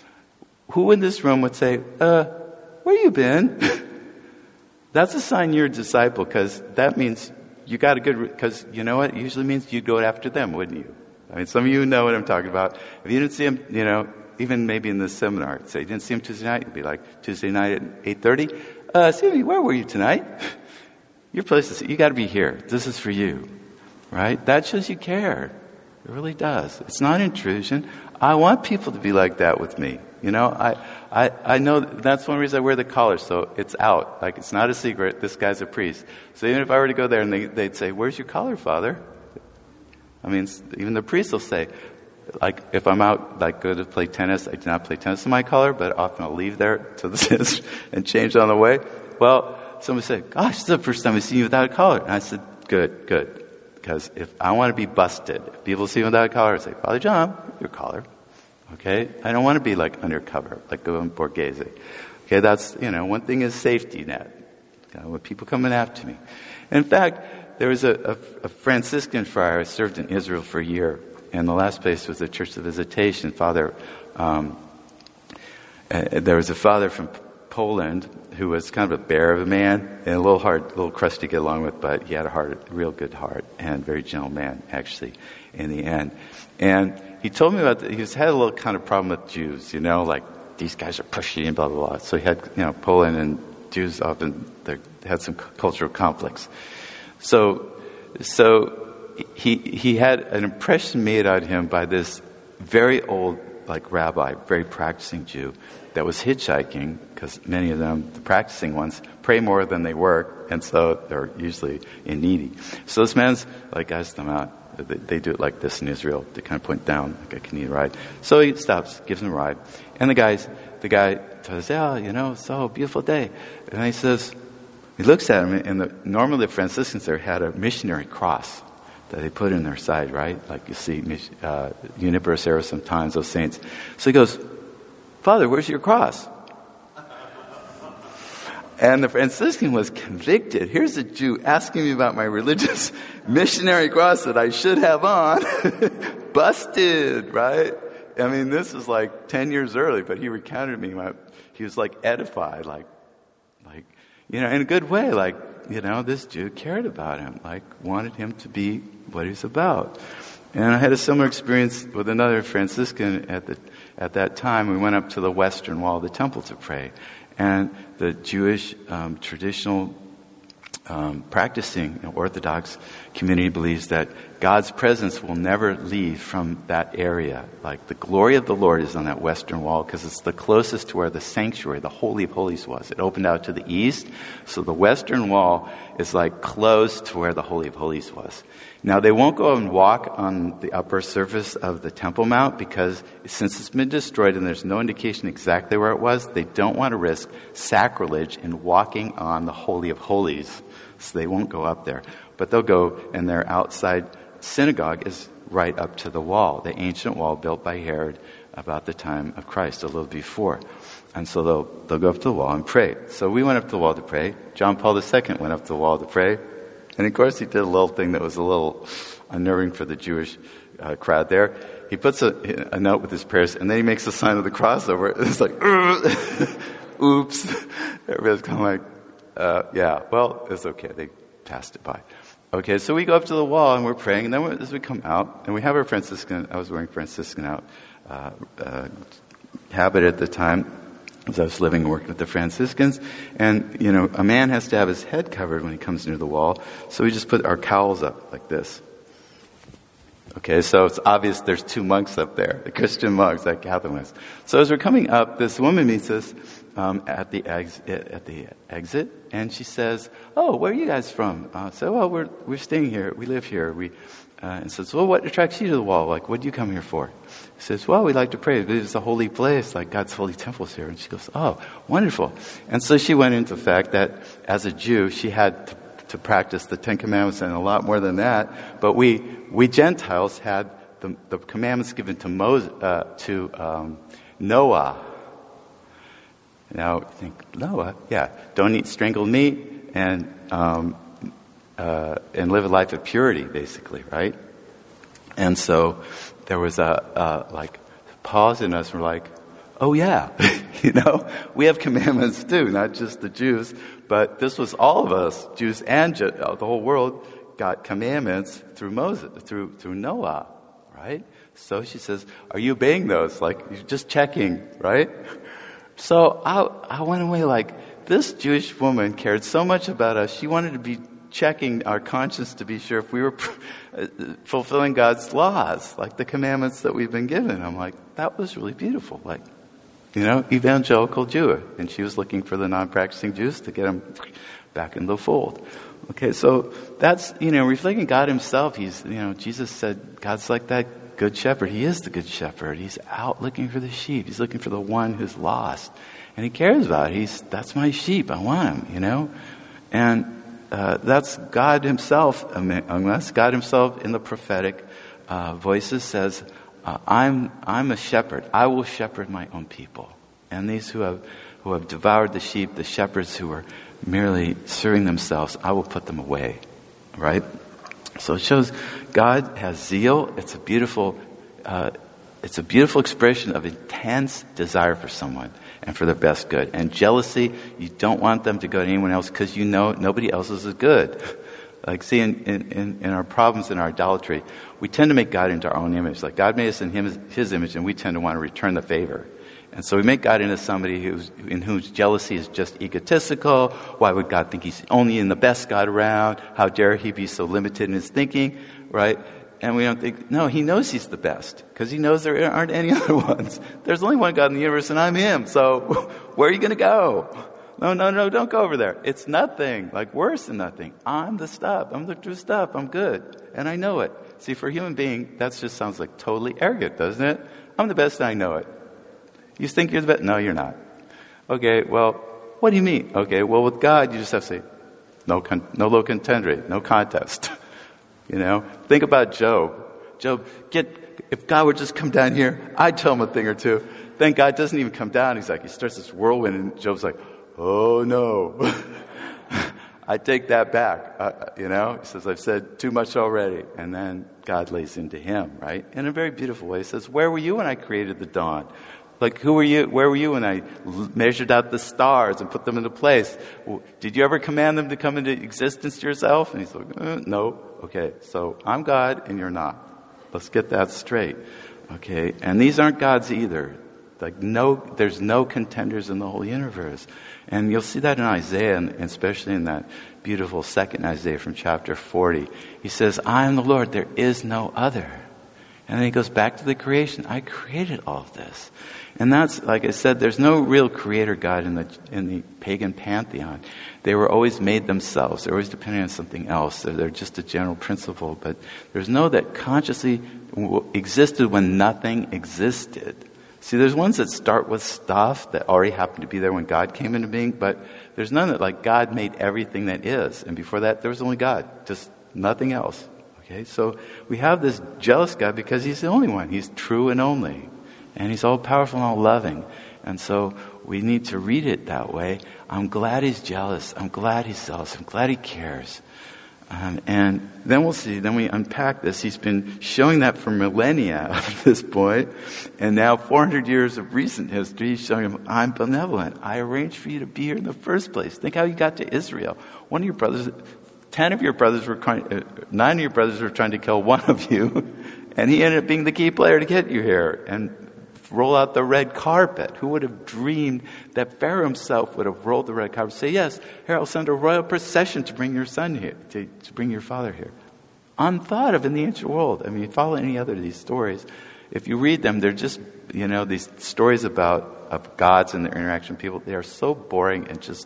Who in this room would say, uh, where you been? That's a sign you're a disciple, because that means you got a good, because you know what? It usually means you'd go after them, wouldn't you? I mean, some of you know what I'm talking about. If you didn't see them, you know, even maybe in this seminar, say you didn't see them Tuesday night, you'd be like, Tuesday night at eight thirty? Uh, excuse me, where were you tonight? Your place is, you got to be here. This is for you, right? That shows you care. It really does. It's not intrusion. I want people to be like that with me. You know, I, I, I know that's one reason I wear the collar, so it's out. Like, it's not a secret. This guy's a priest. So even if I were to go there and they, they'd say, where's your collar, Father? I mean, even the priest will say, like, if I'm out, like, go to play tennis, I do not play tennis in my collar, but often I'll leave there to the and change on the way. Well, somebody said, gosh, this is the first time I've seen you without a collar. And I said, good, good. Because if I want to be busted, if people see me without a collar, I say, Father John, your collar. Okay? I don't want to be, like, undercover, like going Borghese. Okay, that's, you know, one thing is safety net. You know, when people coming after me. And in fact, there was a, a, a Franciscan friar who served in Israel for a year. And the last place was the Church of Visitation. Father, um, uh, there was a father from Poland who was kind of a bear of a man and a little hard, a little crusty to get along with, but he had a heart, a real good heart, and very gentle man, actually, in the end. And he told me about that. He was, had a little kind of problem with Jews, you know, like these guys are pushy and blah, blah, blah. So he had, you know, Poland and Jews often they had some cultural conflicts. So, so. He he had an impression made on him by this very old, like, rabbi, very practicing Jew that was hitchhiking, because many of them, the practicing ones, pray more than they work, and so they're usually in needy. So this man's like, guys, them out. They, they do it like this in Israel. They kind of point down, like, I can need a ride. So he stops, gives him a ride, and the guys, the guy says, yeah, you know, so beautiful day, and he says, he looks at him, and the, normally the Franciscans there had a missionary cross that they put in their side, right? Like you see, uh, Uniparus era sometimes, those saints. So he goes, Father, where's your cross? And the Franciscan was convicted. Here's a Jew asking me about my religious missionary cross that I should have on. Busted, right? I mean, this is like ten years early, but he recounted me. My, he was like edified, like, like, you know, in a good way, like, you know, this Jew cared about him, like wanted him to be what he's about. And I had a similar experience with another Franciscan at the at that time, we went up to the western wall of the temple to pray. And the Jewish um, traditional um, practicing you know, Orthodox community believes that God's presence will never leave from that area. Like the glory of the Lord is on that western wall because it's the closest to where the sanctuary, the Holy of Holies was. It opened out to the east, so the western wall is like close to where the Holy of Holies was. Now they won't go and walk on the upper surface of the Temple Mount because since it's been destroyed and there's no indication exactly where it was, they don't want to risk sacrilege in walking on the Holy of Holies. So they won't go up there. But they'll go, and their outside synagogue is right up to the wall, the ancient wall built by Herod about the time of Christ, a little before. And so they'll, they'll go up to the wall and pray. So we went up to the wall to pray. John Paul the Second went up to the wall to pray. And of course he did a little thing that was a little unnerving for the Jewish uh, crowd there. He puts a, a note with his prayers, and then he makes a sign of the cross over it. It's like, oops. Everybody's kind of like, uh, yeah, well, it's okay. They passed it by. Okay, so we go up to the wall and we're praying, and then as we come out, and we have our Franciscan, I was wearing Franciscan out, uh, uh, habit at the time, as I was living and working with the Franciscans, and, you know, a man has to have his head covered when he comes near the wall, so we just put our cowls up like this. Okay, so it's obvious there's two monks up there, the Christian monks, like Catholic monks. So as we're coming up, this woman meets us um, at the ex- at the exit, and she says, "Oh, where are you guys from?" Uh, so, "Well, we're we're staying here. We live here." We uh, and says, "Well, what attracts you to the wall? Like, what do you come here for?" He says, "Well, we like to pray. It's a holy place, like God's holy temple's here." And she goes, "Oh, wonderful!" And so she went into the fact that as a Jew, she had to, to practice the Ten Commandments and a lot more than that. But we we Gentiles had the, the commandments given to Moses, uh, to um, Noah. Now, you think, Noah? Yeah. Don't eat strangled meat and um, uh, and live a life of purity, basically, right? And so there was a, a like pause in us. We're like, oh yeah, you know, we have commandments too, not just the Jews, but this was all of us, Jews and Je- the whole world, got commandments through Moses, through through Noah, right? So she says, are you obeying those? Like, you're just checking, right? So I, I went away like, this Jewish woman cared so much about us. She wanted to be checking our conscience to be sure if we were fulfilling God's laws, like the commandments that we've been given. I'm like, that was really beautiful. Like, you know, evangelical Jew. And she was looking for the non-practicing Jews to get them back in the fold. Okay, so that's, you know, reflecting God himself. He's, you know, Jesus said, God's like that good shepherd. He is the good shepherd. He's out looking for the sheep. He's looking for the one who's lost. And he cares about it. He's, that's my sheep. I want him, you know. And uh, that's God himself among us. God himself in the prophetic uh, voices says, uh, I'm I'm a shepherd. I will shepherd my own people. And these who have who have devoured the sheep, the shepherds who are merely serving themselves, I will put them away. Right? So it shows God has zeal. It's a beautiful, uh, it's a beautiful expression of intense desire for someone and for their best good. And jealousy, you don't want them to go to anyone else because you know nobody else is as good. Like, see, in, in, in our problems in our idolatry, we tend to make God into our own image. Like, God made us in him, his image, and we tend to want to return the favor. And so we make God into somebody who's, in whose jealousy is just egotistical. Why would God think he's only in the best God around? How dare he be so limited in his thinking, right? And we don't think, no, he knows he's the best because he knows there aren't any other ones. There's only one God in the universe and I'm him. So where are you going to go? No, no, no, don't go over there. It's nothing, like worse than nothing. I'm the stuff. I'm the true stuff. I'm good. And I know it. See, for a human being, that just sounds like totally arrogant, doesn't it? I'm the best and I know it. You think you're the best? No, you're not. Okay, well, what do you mean? Okay, well, with God, you just have to say, no, con- no low contendere, no contest. You know, think about Job. Job, get, if God would just come down here, I'd tell him a thing or two. Then God doesn't even come down. He's like, he starts this whirlwind, and Job's like, oh no. I take that back. Uh, you know, he says, I've said too much already. And then God lays into him, right? In a very beautiful way. He says, where were you when I created the dawn? Like, who were you? Where were you when I measured out the stars and put them into place? Did you ever command them to come into existence to yourself? And he's like, uh, no. Okay, so I'm God and you're not. Let's get that straight. Okay, and these aren't gods either. Like no, there's no contenders in the whole universe. And you'll see that in Isaiah, and especially in that beautiful second Isaiah from chapter forty. He says, I am the Lord, there is no other. And then he goes back to the creation. I created all of this. And that's, like I said, there's no real creator God in the in the pagan pantheon. They were always made themselves. They're always depending on something else. They're, they're just a general principle. But there's no that consciously existed when nothing existed. See, there's ones that start with stuff that already happened to be there when God came into being, but there's none that, like, God made everything that is. And before that, there was only God, just nothing else. Okay, so we have this jealous God because he's the only one. He's true and only. And he's all powerful and all loving. And so we need to read it that way. I'm glad he's jealous. I'm glad he's zealous. I'm glad he cares. Um, and then we'll see, then we unpack this. He's been showing that for millennia up to this point. And now four hundred years of recent history, he's showing him, I'm benevolent. I arranged for you to be here in the first place. Think how you got to Israel. One of your brothers, ten of your brothers were trying, uh, nine of your brothers were trying to kill one of you. And he ended up being the key player to get you here. And roll out the red carpet. Who would have dreamed that Pharaoh himself would have rolled the red carpet? Say, yes, here, I'll send a royal procession to bring your son here, to, to bring your father here. Unthought of in the ancient world. I mean, follow any other of these stories. If you read them, they're just, you know, these stories about of gods and their interaction with people. They are so boring and just,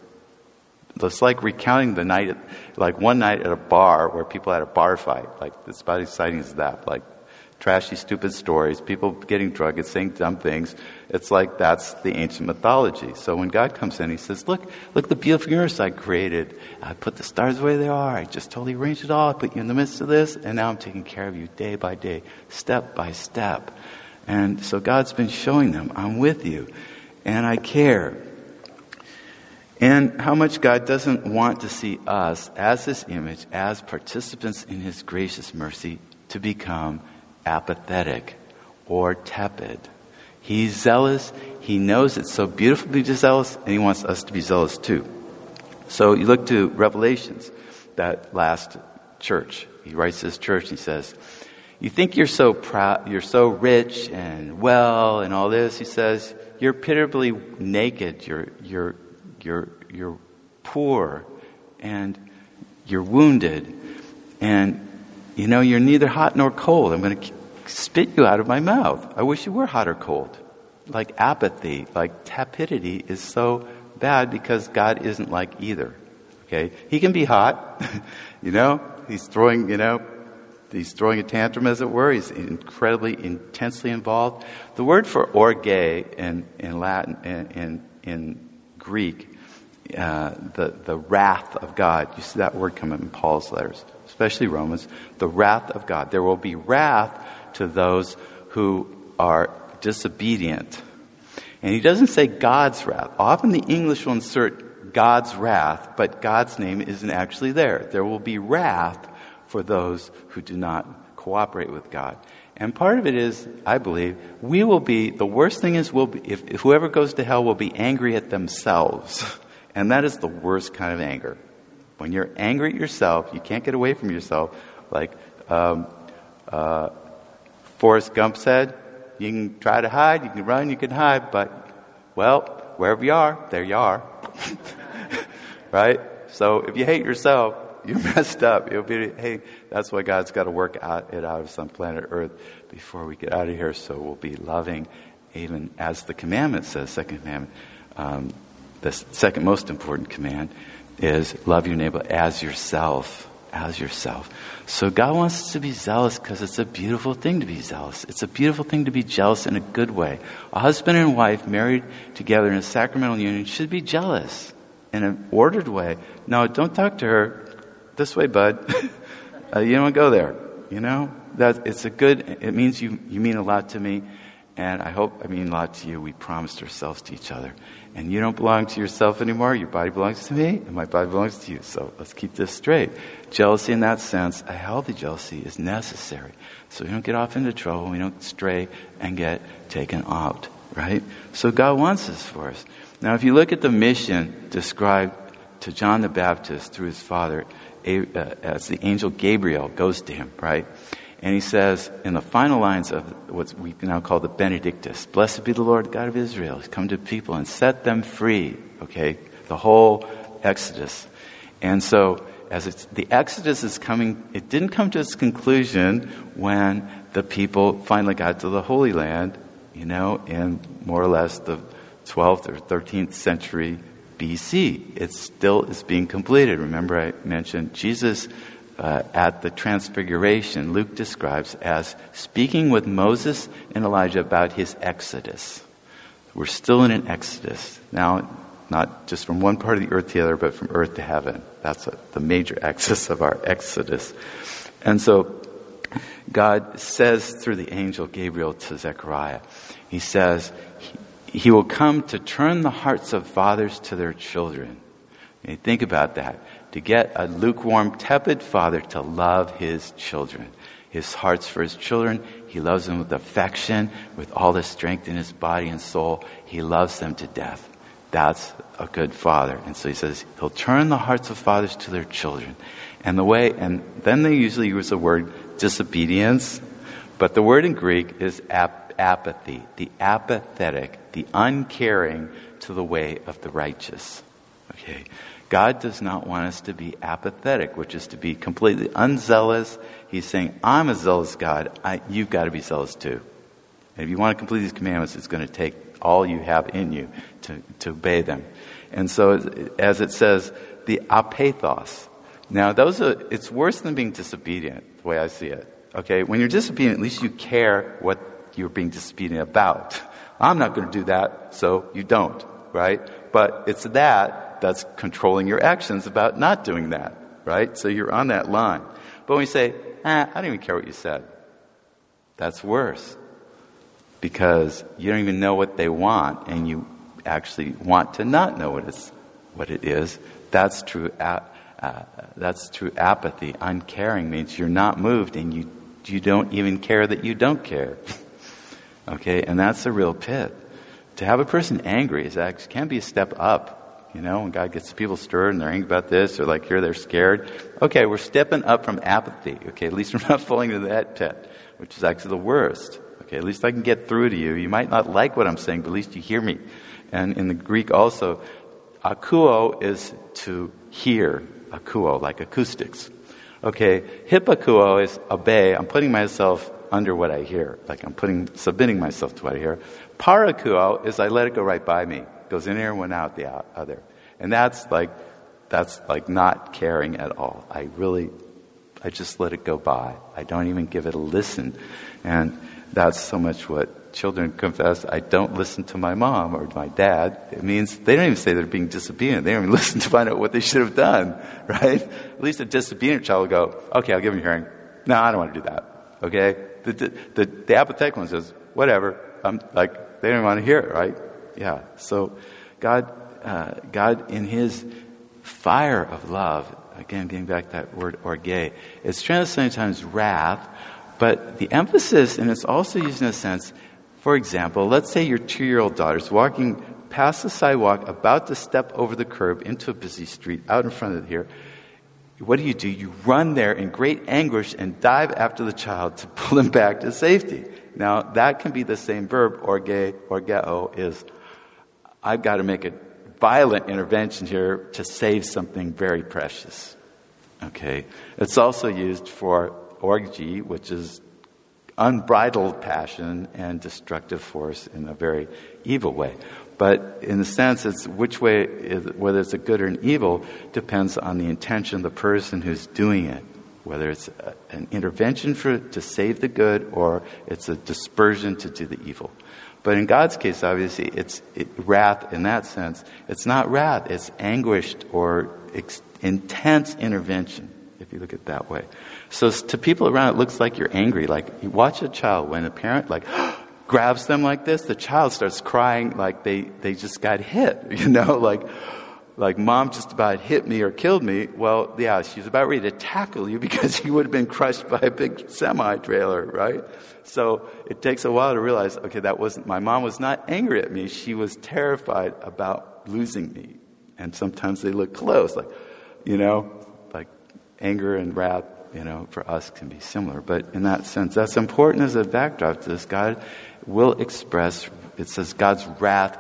it's like recounting the night, at, like one night at a bar where people had a bar fight. Like, it's about as exciting as that. Like, trashy, stupid stories, people getting drunk and saying dumb things. It's like that's the ancient mythology. So when God comes in, he says, look, look the beautiful universe I created. I put the stars the way they are. I just totally arranged it all. I put you in the midst of this, and now I'm taking care of you day by day, step by step. And so God's been showing them, I'm with you, and I care. And how much God doesn't want to see us as his image, as participants in his gracious mercy, to become apathetic or tepid. He's zealous. He knows it's so beautiful to be zealous, and he wants us to be zealous too. So you look to Revelations, that last church. He writes to this church, he says, you think you're so proud, you're so rich and well and all this. He says, you're pitiably naked, you're you're you're you're poor, and you're wounded, and you know, you're neither hot nor cold. I'm going to spit you out of my mouth. I wish you were hot or cold. Like apathy, like tepidity is so bad because God isn't like either. Okay? He can be hot. you know, he's throwing, you know, he's throwing a tantrum, as it were. He's incredibly, intensely involved. The word for orge in, in Latin, in, in, in Greek, uh, the, the wrath of God. You see that word come up in Paul's letters, especially Romans, the wrath of God. There will be wrath to those who are disobedient. And he doesn't say God's wrath. Often the English will insert God's wrath, but God's name isn't actually there. There will be wrath for those who do not cooperate with God. And part of it is, I believe, we will be, the worst thing is, we'll be, if, if whoever goes to hell will be angry at themselves. And that is the worst kind of anger. When you're angry at yourself, you can't get away from yourself. Like um, uh, Forrest Gump said, you can try to hide, you can run, you can hide, but, well, wherever you are, there you are. Right? So if you hate yourself, you're messed up. You'll be, hey, that's why God's got to work out, it out of some planet Earth before we get out of here. So we'll be loving, even as the commandment says, second commandment, um, the second most important command is love your neighbor as yourself, as yourself. So God wants us to be zealous because it's a beautiful thing to be zealous. It's a beautiful thing to be jealous in a good way. A husband and wife married together in a sacramental union should be jealous in an ordered way. No, don't talk to her this way, bud. uh, you don't go there. You know, that it's a good, it means you, you mean a lot to me. And I hope I mean a lot to you. We promised ourselves to each other. And you don't belong to yourself anymore. Your body belongs to me, and my body belongs to you. So let's keep this straight. Jealousy in that sense, a healthy jealousy, is necessary. So we don't get off into trouble, we don't stray and get taken out, right? So God wants this for us. Now, if you look at the mission described to John the Baptist through his father, as the angel Gabriel goes to him, right? And he says in the final lines of what we now call the Benedictus, blessed be the Lord God of Israel. He's come to people and set them free. Okay, the whole Exodus. And so as it's, the Exodus is coming, it didn't come to its conclusion when the people finally got to the Holy Land, you know, in more or less the twelfth or thirteenth century B C. It still is being completed. Remember I mentioned Jesus uh, at the Transfiguration, Luke describes as speaking with Moses and Elijah about his Exodus. We're still in an Exodus. Now, not just from one part of the earth to the other, but from earth to heaven. That's a, the major axis of our Exodus. And so God says through the angel Gabriel to Zechariah, he says, he, he will come to turn the hearts of fathers to their children. And you think about that. To get a lukewarm, tepid father to love his children. His heart's for his children. He loves them with affection, with all the strength in his body and soul. He loves them to death. That's a good father. And so he says, he'll turn the hearts of fathers to their children. And the way, and then they usually use the word disobedience, but the word in Greek is ap- apathy, the apathetic, the uncaring to the way of the righteous. Okay. God does not want us to be apathetic, which is to be completely unzealous. He's saying, I'm a zealous God. I, you've got to be zealous too. And if you want to complete these commandments, it's going to take all you have in you to, to obey them. And so, as it says, the apathos. Now, those are, it's worse than being disobedient, the way I see it. Okay, when you're disobedient, at least you care what you're being disobedient about. I'm not going to do that, so you don't, right? But it's that that's controlling your actions about not doing that, right? So you're on that line. But when you say, ah, I don't even care what you said, that's worse. Because you don't even know what they want, and you actually want to not know what it's what it is. That's true. Uh, uh, that's true apathy. Uncaring means you're not moved, and you you don't even care that you don't care. Okay, and that's a real pit. To have a person angry is actually can be a step up. You know, when God gets people stirred and they're angry about this, or like here they're scared. Okay, we're stepping up from apathy. Okay, at least we're not falling into that pit, which is actually the worst. Okay, at least I can get through to you. You might not like what I'm saying, but at least you hear me. And in the Greek also, akouo is to hear. Akouo, like acoustics. Okay, hypakouo is obey. I'm putting myself under what I hear. Like I'm putting, submitting myself to what I hear. Parakouo is I let it go right by me. It goes in here, went out the other. And that's like, that's like not caring at all. I really, I just let it go by. I don't even give it a listen. And that's so much what children confess. I don't listen to my mom or my dad. It means they don't even say they're being disobedient. They don't even listen to find out what they should have done, right? At least a disobedient child will go, okay, I'll give him a hearing. No, I don't want to do that. Okay? The, the, the, the apathetic one says, whatever. I'm like, they don't want to hear it, right? Yeah. So God, uh, God in his fire of love, again, getting back to that word orge, it's translated sometimes wrath, but the emphasis, and it's also used in a sense, for example, let's say your two-year-old daughter's walking past the sidewalk, about to step over the curb into a busy street, out in front of here. What do you do? You run there in great anguish and dive after the child to pull him back to safety. Now, that can be the same verb, orge, orgeo, is I've got to make a violent intervention here to save something very precious. Okay? It's also used for orgy, which is unbridled passion and destructive force in a very evil way. But in a sense, it's which way, is, whether it's a good or an evil, depends on the intention of the person who's doing it. Whether it's a, an intervention for to save the good, or it's a dispersion to do the evil. But in God's case, obviously, it's it, wrath in that sense. It's not wrath; it's anguished or ex- intense intervention. If you look at it that way. So to people around, it looks like you're angry. Like, you watch a child, when a parent, like, grabs them like this, the child starts crying like they, they just got hit, you know, like, like mom just about hit me or killed me. Well, yeah, she's about ready to tackle you because you would have been crushed by a big semi-trailer, right? So it takes a while to realize, okay, that wasn't, my mom was not angry at me. She was terrified about losing me. And sometimes they look close, like, you know, like anger and wrath you know, for us can be similar. But in that sense, that's important as a backdrop to this. God will express, it says God's wrath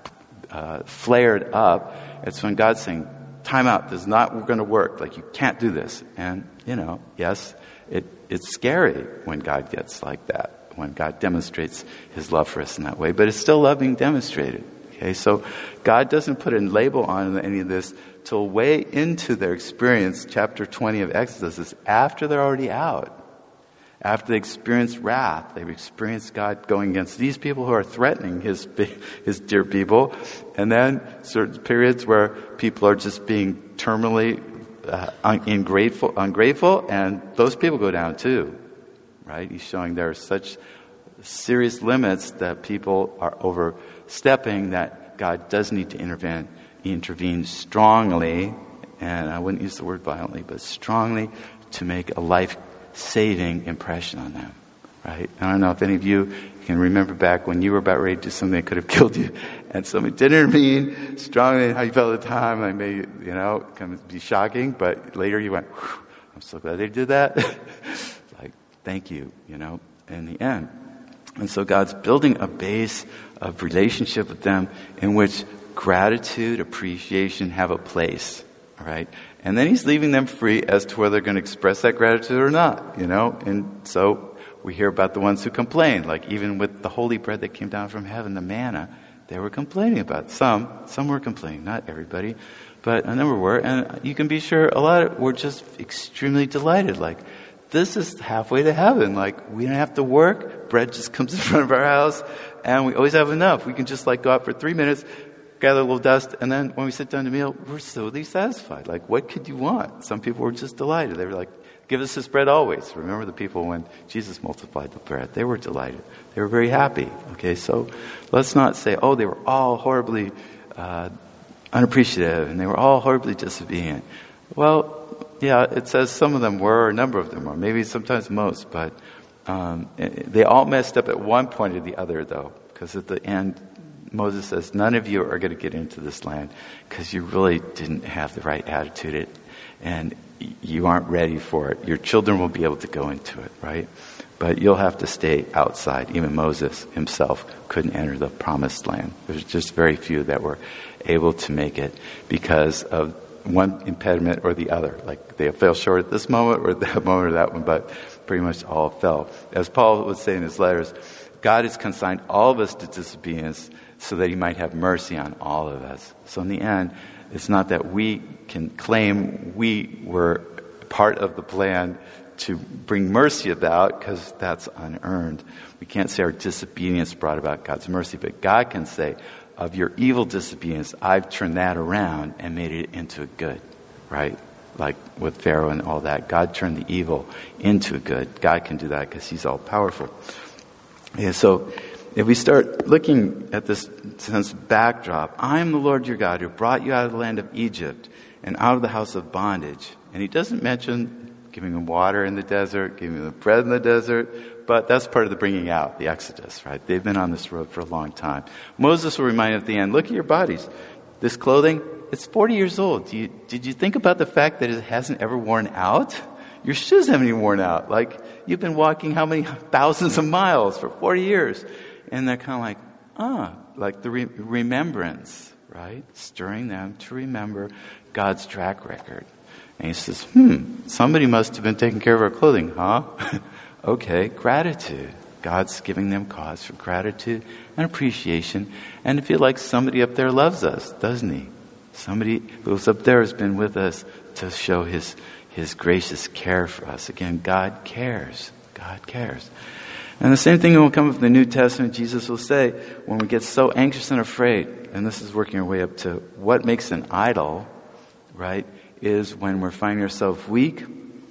uh, flared up. It's when God's saying, time out, this is not going to work. Like, you can't do this. And, you know, yes, it, it's scary when God gets like that, when God demonstrates his love for us in that way. But it's still love being demonstrated. Okay, so God doesn't put a label on any of this till way into their experience. Chapter twenty of Exodus is after they're already out. After they experience wrath, they've experienced God going against these people who are threatening his his dear people. And then certain periods where people are just being terminally uh, ungrateful, ungrateful, and those people go down too. Right? He's showing there are such serious limits that people are overstepping that God does need to intervene, intervene strongly, and I wouldn't use the word violently, but strongly, to make a life-saving impression on them. Right? I don't know if any of you can remember back when you were about ready to do something that could have killed you, and somebody did intervene strongly in how you felt at the time. Like, maybe, you know, it can be shocking, but later you went, I'm so glad they did that. Like, thank you, you know, in the end. And so God's building a base of relationship with them in which gratitude, appreciation have a place, all right? And then he's leaving them free as to whether they're going to express that gratitude or not, you know? And so we hear about the ones who complain, like even with the holy bread that came down from heaven, the manna, they were complaining about. Some, some were complaining, not everybody, but a number were. And you can be sure a lot were just extremely delighted, like, this is halfway to heaven. Like, we don't have to work. Bread just comes in front of our house, and we always have enough. We can just like go out for three minutes, gather a little dust, and then when we sit down to meal, we're totally satisfied. Like, what could you want? Some people were just delighted. They were like, give us this bread always. Remember the people when Jesus multiplied the bread. They were delighted. They were very happy. Okay, so let's not say, oh, they were all horribly uh, unappreciative, and they were all horribly disobedient. Well, yeah, it says some of them were, or a number of them were, maybe sometimes most, but um, they all messed up at one point or the other, though, because at the end, Moses says, none of you are going to get into this land because you really didn't have the right attitude and you aren't ready for it. Your children will be able to go into it, right? But you'll have to stay outside. Even Moses himself couldn't enter the promised land. There's just very few that were able to make it because of one impediment or the other. Like, they fell short at this moment or that moment or that one, but pretty much all fell. As Paul would say in his letters, God has consigned all of us to disobedience so that he might have mercy on all of us. So in the end, it's not that we can claim we were part of the plan to bring mercy about, because that's unearned. We can't say our disobedience brought about God's mercy, but God can say, of your evil disobedience, I've turned that around and made it into a good, right? Like with Pharaoh and all that. God turned the evil into a good. God can do that because he's all powerful. Yeah, so if we start looking at this sense backdrop, I am the Lord your God who brought you out of the land of Egypt and out of the house of bondage. And he doesn't mention giving them water in the desert, giving them bread in the desert, but that's part of the bringing out, the Exodus, right? They've been on this road for a long time. Moses will remind at the end, look at your bodies. This clothing, it's forty years old. Do you, did you think about the fact that it hasn't ever worn out? Your shoes haven't even worn out. Like, you've been walking how many thousands of miles for forty years? And they're kind of like, ah, like the re- remembrance, right? Stirring them to remember God's track record. And he says, hmm, somebody must have been taking care of our clothing, huh? Okay, gratitude. God's giving them cause for gratitude and appreciation, and to feel like somebody up there loves us, doesn't he? Somebody who's up there has been with us to show his his gracious care for us. Again, God cares. God cares. And the same thing will come from the New Testament. Jesus will say, when we get so anxious and afraid, and this is working our way up to what makes an idol, right, is when we're finding ourselves weak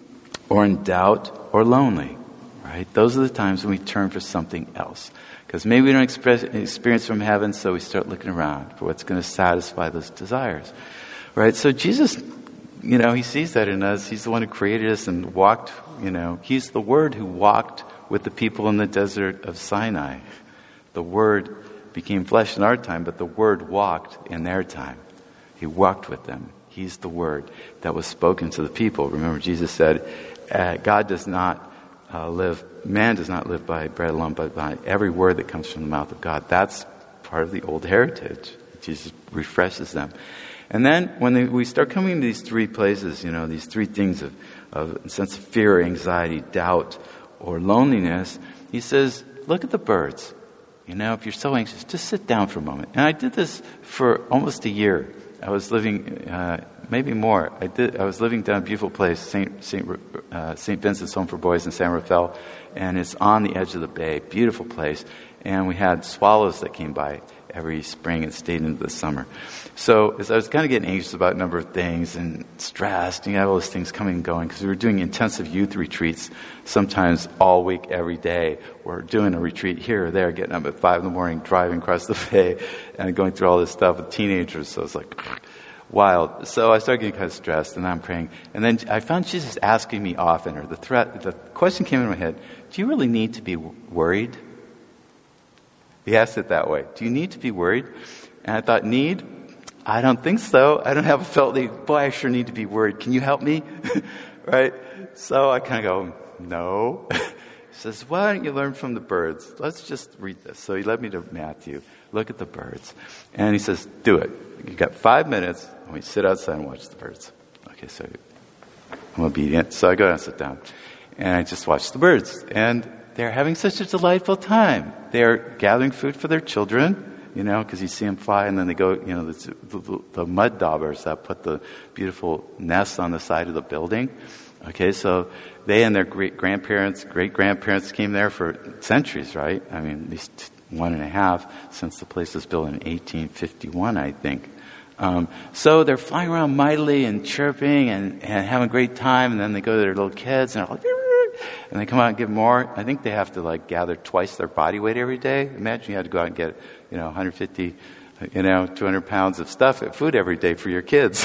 or in doubt or lonely, right? Those are the times when we turn for something else. Because maybe we don't express, experience from heaven, so we start looking around for what's going to satisfy those desires, right? So Jesus, you know, he sees that in us. He's the one who created us and walked, you know, he's the Word who walked with the people in the desert of Sinai. The Word became flesh in our time, but the Word walked in their time. He walked with them. He's the Word that was spoken to the people. Remember, Jesus said, uh, God does not uh, live, man does not live by bread alone, but by every word that comes from the mouth of God. That's part of the old heritage. Jesus refreshes them. And then when they, we start coming to these three places, you know, these three things of, of a sense of fear, anxiety, doubt, or loneliness, he says, look at the birds. You know, if you're so anxious, just sit down for a moment. And I did this for almost a year. I was living, uh, maybe more. I did. I was living down a beautiful place, Saint Saint uh, Saint Vincent's Home for Boys in San Rafael, and it's on the edge of the bay. Beautiful place, and we had swallows that came by every spring and stayed into the summer. So as I was kind of getting anxious about a number of things and stressed, and you have all those things coming and going, because we were doing intensive youth retreats, sometimes all week, every day. We're doing a retreat here or there, getting up at five in the morning, driving across the bay, and going through all this stuff with teenagers. So it's like wild. So I started getting kind of stressed, and I'm praying. And then I found Jesus asking me often, or the threat, the question came in my head, do you really need to be worried? He asked it that way. Do you need to be worried? And I thought, need? I don't think so. I don't have a felt need. Boy, I sure need to be worried. Can you help me? Right? So I kind of go, no. He says, why don't you learn from the birds? Let's just read this. So he led me to Matthew. Look at the birds. And he says, do it. You got five minutes, and we sit outside and watch the birds. Okay, so I'm obedient. So I go down and sit down. And I just watch the birds. And they're having such a delightful time. They're gathering food for their children, you know, because you see them fly, and then they go, you know, the, the, the mud daubers that put the beautiful nests on the side of the building. Okay, so they and their great grandparents, great grandparents came there for centuries, right? I mean, at least one and a half since the place was built in eighteen fifty-one, I think. Um, so they're flying around mightily and chirping and, and having a great time, and then they go to their little kids and they're like, and they come out and give more. I think they have to like gather twice their body weight every day. Imagine you had to go out and get, you know, one hundred fifty, you know, two hundred pounds of stuff, food every day for your kids.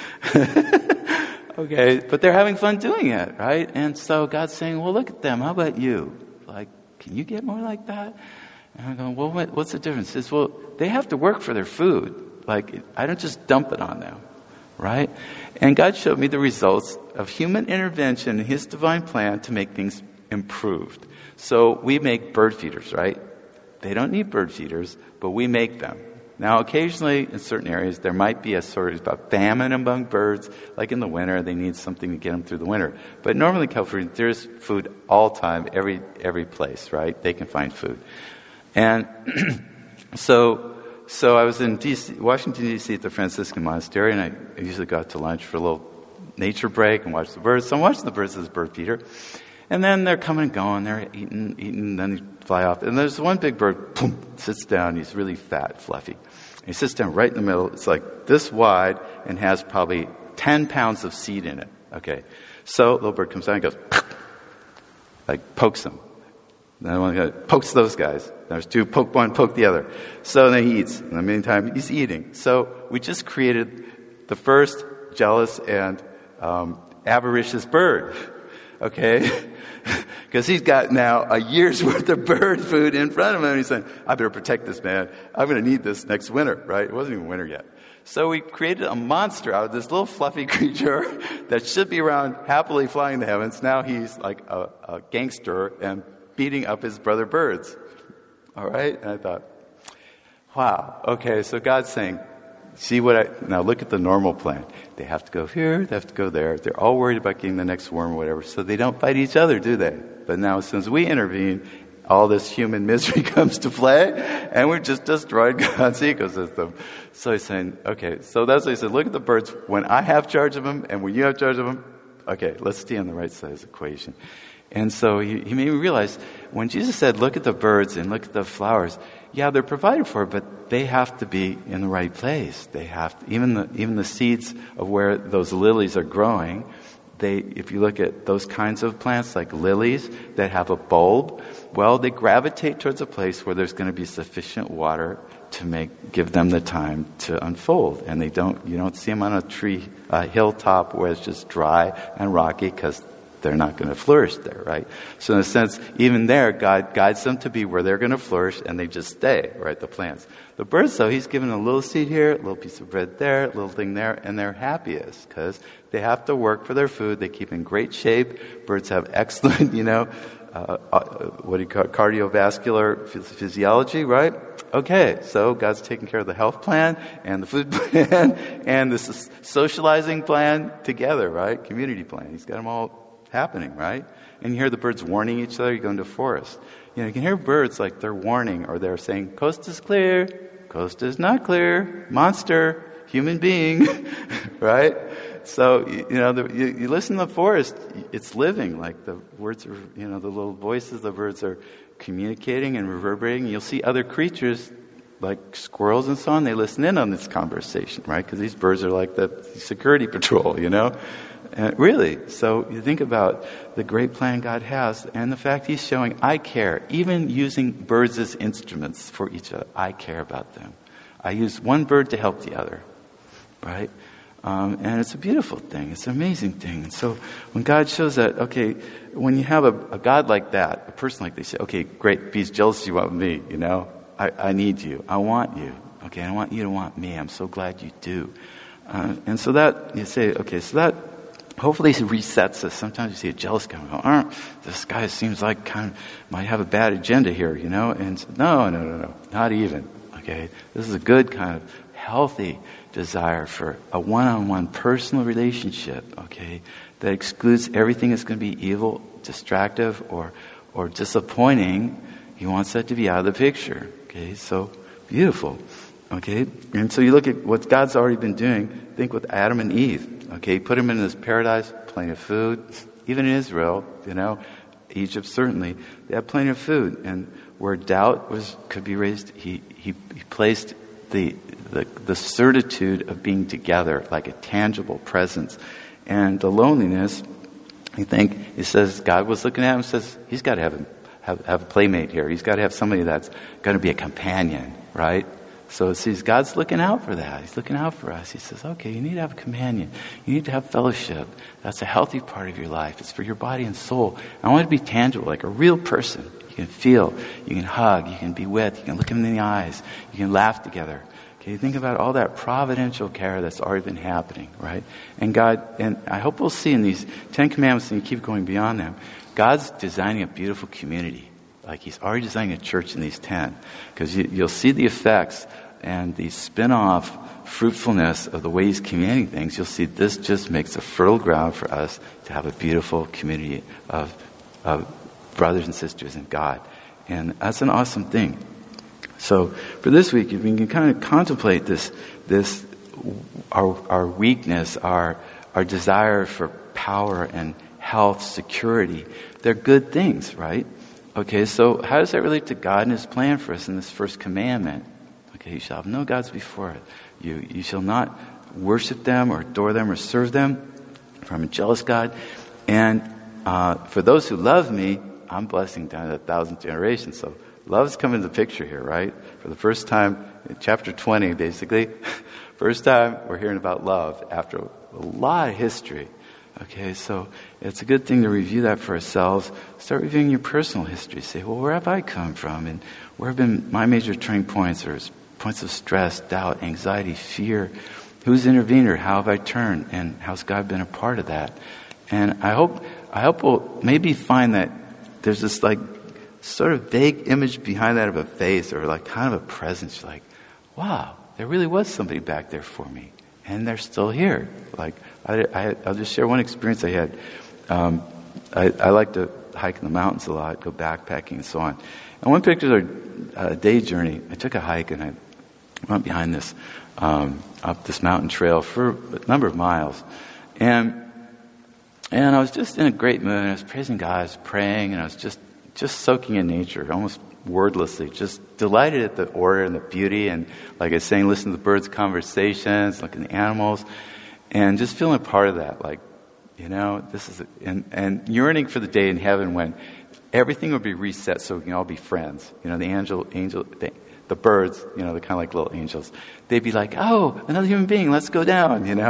Okay, but they're having fun doing it, right? And so God's saying, well, look at them. How about you? Like, can you get more like that? And I'm going, well, what, what's the difference? He says, well, they have to work for their food. Like, I don't just dump it on them, right? And God showed me the results of human intervention in His divine plan to make things improved. So we make bird feeders, right? They don't need bird feeders, but we make them. Now, occasionally in certain areas, there might be a sort of a famine among birds. Like in the winter, they need something to get them through the winter. But normally in California, there's food all time, every every place, right? They can find food. And so so I was in D C, Washington, D C at the Franciscan Monastery, and I usually got to lunch for a little nature break and watch the birds. So I'm watching the birds as a bird feeder. And then they're coming and going, they're eating, eating, then they fly off. And there's one big bird, boom, sits down. He's really fat, fluffy. And he sits down right in the middle. It's like this wide and has probably ten pounds of seed in it. Okay. So little bird comes down and goes, like pokes him. Then one guy pokes those guys. There's two, poke one, poke the other. So then he eats. And the meantime, he's eating. So we just created the first jealous and um, avaricious bird. Okay? Because he's got now a year's worth of bird food in front of him. And he's saying, I better protect this man. I'm going to need this next winter, right? It wasn't even winter yet. So we created a monster out of this little fluffy creature that should be around happily flying the heavens. Now he's like a, a gangster and beating up his brother birds. All right? And I thought, wow. Okay, so God's saying, see what I, now look at the normal plan. They have to go here, they have to go there. They're all worried about getting the next worm or whatever, so they don't fight each other, do they? But now since we intervene, all this human misery comes to play, and we've just destroyed God's ecosystem. So he's saying, okay, so that's what he said, look at the birds when I have charge of them, and when you have charge of them, okay, let's stay on the right side of the equation. And so he, he made me realize, when Jesus said, look at the birds and look at the flowers, yeah, they're provided for, but they have to be in the right place. They have to, even the even the seeds of where those lilies are growing, they if you look at those kinds of plants like lilies that have a bulb, well, they gravitate towards a place where there's going to be sufficient water to make give them the time to unfold. And they don't you don't see them on a tree, a hilltop where it's just dry and rocky because they're not going to flourish there, right? So in a sense, even there, God guides them to be where they're going to flourish, and they just stay, right, the plants. The birds, though, he's given a little seed here, a little piece of bread there, a little thing there, and they're happiest because they have to work for their food. They keep in great shape. Birds have excellent, you know, uh, uh, what do you call it, cardiovascular physiology, right? Okay, so God's taking care of the health plan and the food plan and the socializing plan together, right? Community plan. He's got them all happening, right? And you hear the birds warning each other. You go into a forest. You know, you can hear birds like they're warning or they're saying, coast is clear, coast is not clear, monster, human being, right? So, you know, the, you, you listen to the forest, it's living. Like the words are, you know, the little voices, the birds are communicating and reverberating. You'll see other creatures like squirrels and so on, they listen in on this conversation, right? Because these birds are like the security patrol, you know? And really, so you think about the great plan God has and the fact he's showing, I care, even using birds as instruments for each other. I care about them. I use one bird to help the other, right? Um, and it's a beautiful thing. It's an amazing thing. And so when God shows that, okay, when you have a, a God like that, a person like they say, okay, great, be as jealous as you want me, you know? I, I need you. I want you. Okay, I want you to want me. I'm so glad you do. Uh, and so that, you say, okay, so that hopefully resets us. Sometimes you see a jealous guy, go, oh, this guy seems like kind of might have a bad agenda here, you know? And so, no, no, no, no, not even. Okay, this is a good kind of healthy desire for a one-on-one personal relationship, okay, that excludes everything that's going to be evil, distractive, or or disappointing. He wants that to be out of the picture. Okay, so beautiful. Okay, and so you look at what God's already been doing. Think with Adam and Eve. Okay, put them in this paradise, plenty of food. Even in Israel, you know, Egypt certainly, they had plenty of food. And where doubt was could be raised, he he, he placed the, the the certitude of being together, like a tangible presence, and the loneliness. I think he says God was looking at him and says he's got to have a have, have a playmate here. He's got to have somebody that's going to be a companion, right? So it sees God's looking out for that. He's looking out for us. He says, okay, you need to have a companion. You need to have fellowship. That's a healthy part of your life. It's for your body and soul. I want it to be tangible, like a real person. You can feel, you can hug, you can be with, you can look him in the eyes, you can laugh together. Okay, think about all that providential care that's already been happening, right? And God, and I hope we'll see in these Ten Commandments, and you keep going beyond them, God's designing a beautiful community. Like he's already designing a church in these ten. Because you, you'll see the effects and the spin-off fruitfulness of the way he's communicating things. You'll see this just makes a fertile ground for us to have a beautiful community of, of brothers and sisters in God. And that's an awesome thing. So for this week, if we can kind of contemplate this, this our, our weakness, our, our desire for power and health, security, they're good things, right? Okay, so how does that relate to God and his plan for us in this first commandment? Okay, you shall have no gods before it. You, you shall not worship them or adore them or serve them, for I'm a jealous God. And uh, for those who love me, I'm blessing down to a thousand generations. So love's come into the picture here, right? For the first time, in chapter twenty, basically, first time we're hearing about love after a lot of history. Okay, so it's a good thing to review that for ourselves. Start reviewing your personal history. Say, well, where have I come from? And where have been my major turning points or points of stress, doubt, anxiety, fear? Who's intervened or how have I turned? And how's God been a part of that? And I hope, I hope we'll maybe find that there's this like sort of vague image behind that of a face or like kind of a presence. You're like, wow, there really was somebody back there for me. And they're still here. Like, I, I, I'll just share one experience I had. Um, I, I like to hike in the mountains a lot, go backpacking and so on. And one particular uh, day journey, I took a hike and I went behind this, um, up this mountain trail for a number of miles. And, and I was just in a great mood. I was praising God, I was praying, and I was just, just soaking in nature, almost wordlessly, just delighted at the order and the beauty, and like I was saying, listening to the birds' conversations, looking at the animals, and just feeling a part of that. Like, you know, this is, a, and, and yearning for the day in heaven when everything would be reset so we can all be friends. You know, the angel, angel, the, the birds, you know, they're kind of like little angels. They'd be like, oh, another human being, let's go down, you know, and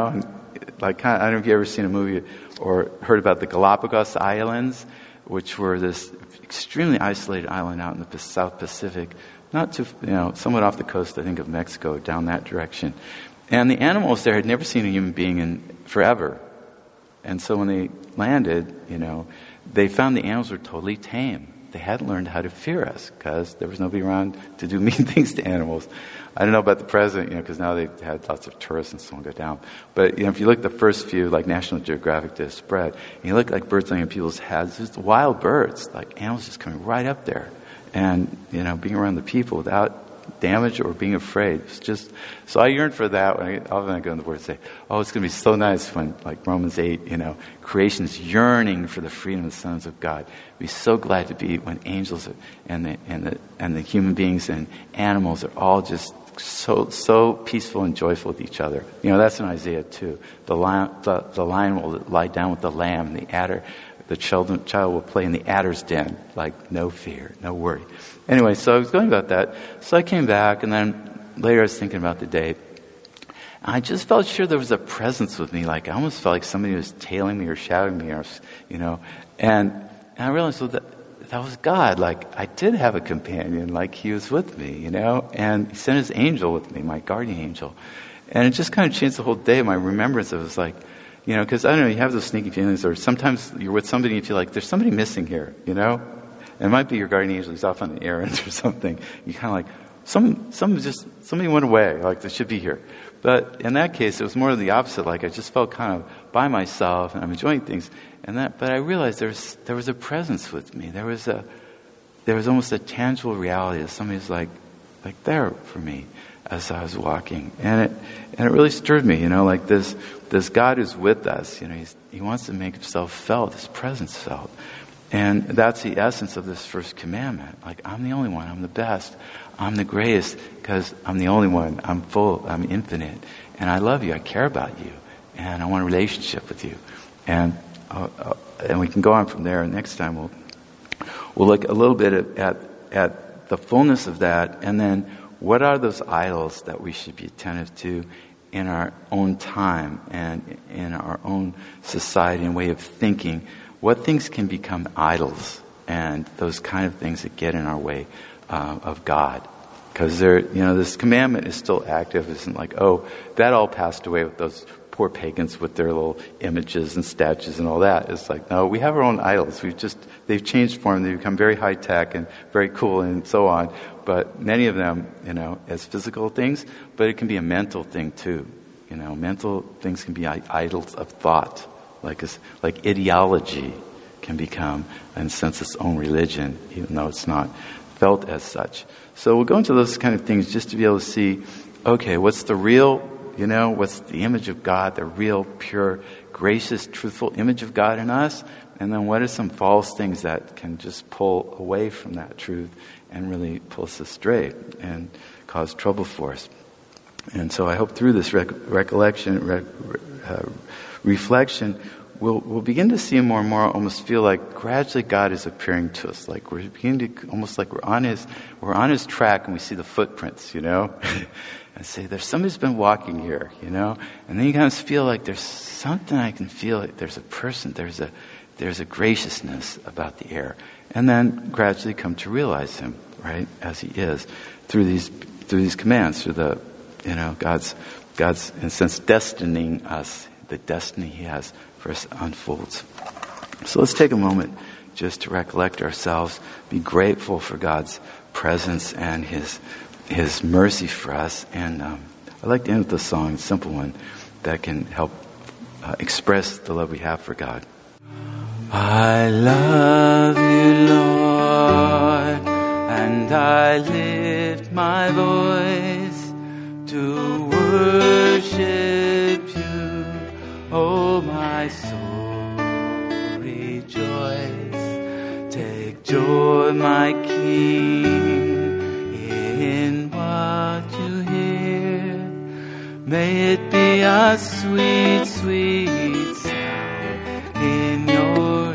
like kind of, I don't know if you ever seen a movie or heard about the Galapagos Islands, which were this extremely isolated island out in the South Pacific, not too, you know, somewhat off the coast, I think, of Mexico, down that direction. And the animals there had never seen a human being in forever. And so when they landed, you know, they found the animals were totally tame. They hadn't learned how to fear us because there was nobody around to do mean things to animals. I don't know about the present, you know, because now they've had lots of tourists and so on go down. But, you know, if you look at the first few, like National Geographic did a spread, and you look like birds laying in people's heads, just wild birds, like animals just coming right up there. And, you know, being around the people without damage or being afraid. It's just, so I yearn for that. When I, often I go in the Word and say, oh, it's going to be so nice when, like Romans eight, you know, creation's yearning for the freedom of the sons of God. We'd be so glad to be when angels are, and the and the and the human beings and animals are all just so so peaceful and joyful with each other. You know, that's in Isaiah too. The lion, the, the lion will lie down with the lamb, and the adder, the children, child will play in the adder's den, like no fear, no worry. Anyway, so I was going about that. So I came back, and then later I was thinking about the day. I just felt sure there was a presence with me. Like I almost felt like somebody was tailing me or shouting me, or you know. And, and I realized, well, that that was God. Like I did have a companion. Like He was with me, you know. And He sent His angel with me, my guardian angel. And it just kind of changed the whole day. My remembrance, it was like, you know, because I don't know, you have those sneaky feelings, or sometimes you're with somebody and you feel like there's somebody missing here, you know. And it might be your guardian angel who's off on an errand or something. You kind of like, some, some just, somebody went away, like they should be here. But in that case, it was more of the opposite. Like I just felt kind of by myself, and I'm enjoying things. And that, but I realized there was, there was a presence with me. There was a, there was almost a tangible reality that somebody's like, like there for me as I was walking. And it, and it really stirred me, you know, like this, this God who's with us, you know, he's, He wants to make Himself felt, His presence felt. And that's the essence of this first commandment. Like, I'm the only one. I'm the best. I'm the greatest because I'm the only one. I'm full. I'm infinite. And I love you. I care about you. And I want a relationship with you. And uh, uh, and we can go on from there. And next time we'll we'll look a little bit at, at at the fullness of that. And then what are those idols that we should be attentive to in our own time and in our own society and way of thinking? What things can become idols and those kind of things that get in our way uh, of God? Because there, you know, this commandment is still active. It isn't like, oh, that all passed away with those poor pagans with their little images and statues and all that. It's like, no, we have our own idols. We've just, they've changed form. They've become very high tech and very cool and so on. But many of them, you know, as physical things, but it can be a mental thing too. You know, mental things can be idols of thought. Like, like ideology can become, in a sense, its own religion, even though it's not felt as such. So we'll go into those kind of things just to be able to see, okay, what's the real, you know, what's the image of God, the real, pure, gracious, truthful image of God in us? And then what are some false things that can just pull away from that truth and really pull us astray and cause trouble for us? And so I hope through this rec- recollection, rec- uh, reflection, we'll, we'll begin to see more and more, almost feel like gradually God is appearing to us. Like we're beginning to, almost like we're on His, we're on His track and we see the footprints, you know? And say, there's somebody's been walking here, you know? And then you kind of feel like there's something I can feel, like there's a person, there's a, there's a graciousness about the air. And then gradually come to realize Him, right? As He is, through these, through these commands, through the, you know, God's, God's, in a sense, destining us. The destiny He has for us unfolds. So let's take a moment just to recollect ourselves, be grateful for God's presence and His His mercy for us. And um, I'd like to end with a song, a simple one, that can help uh, express the love we have for God. I love you, Lord, and I lift my voice to worship you. Oh, my soul, rejoice. Take joy, my King, in what you hear. May it be a sweet, sweet sound in your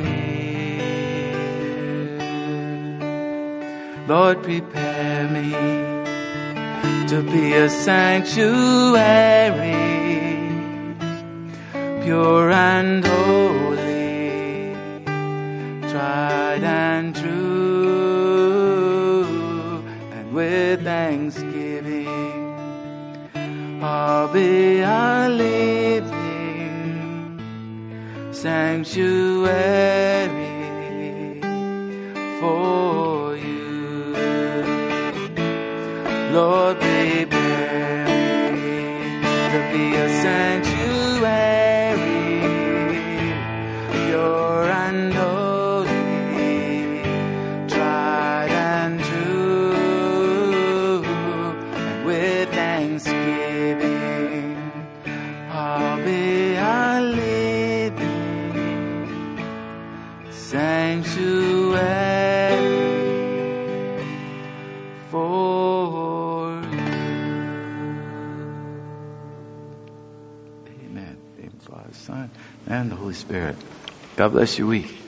ear. Lord, prepare me to be a sanctuary, pure and holy, tried and true, and with thanksgiving I'll be a living sanctuary for you. Lord, prepare me to be a sanctuary, pure and holy, tried and true, and with thanksgiving I'll be a living sanctuary for you. Amen. Amen, Father, Son, and the Holy Spirit. God bless your week.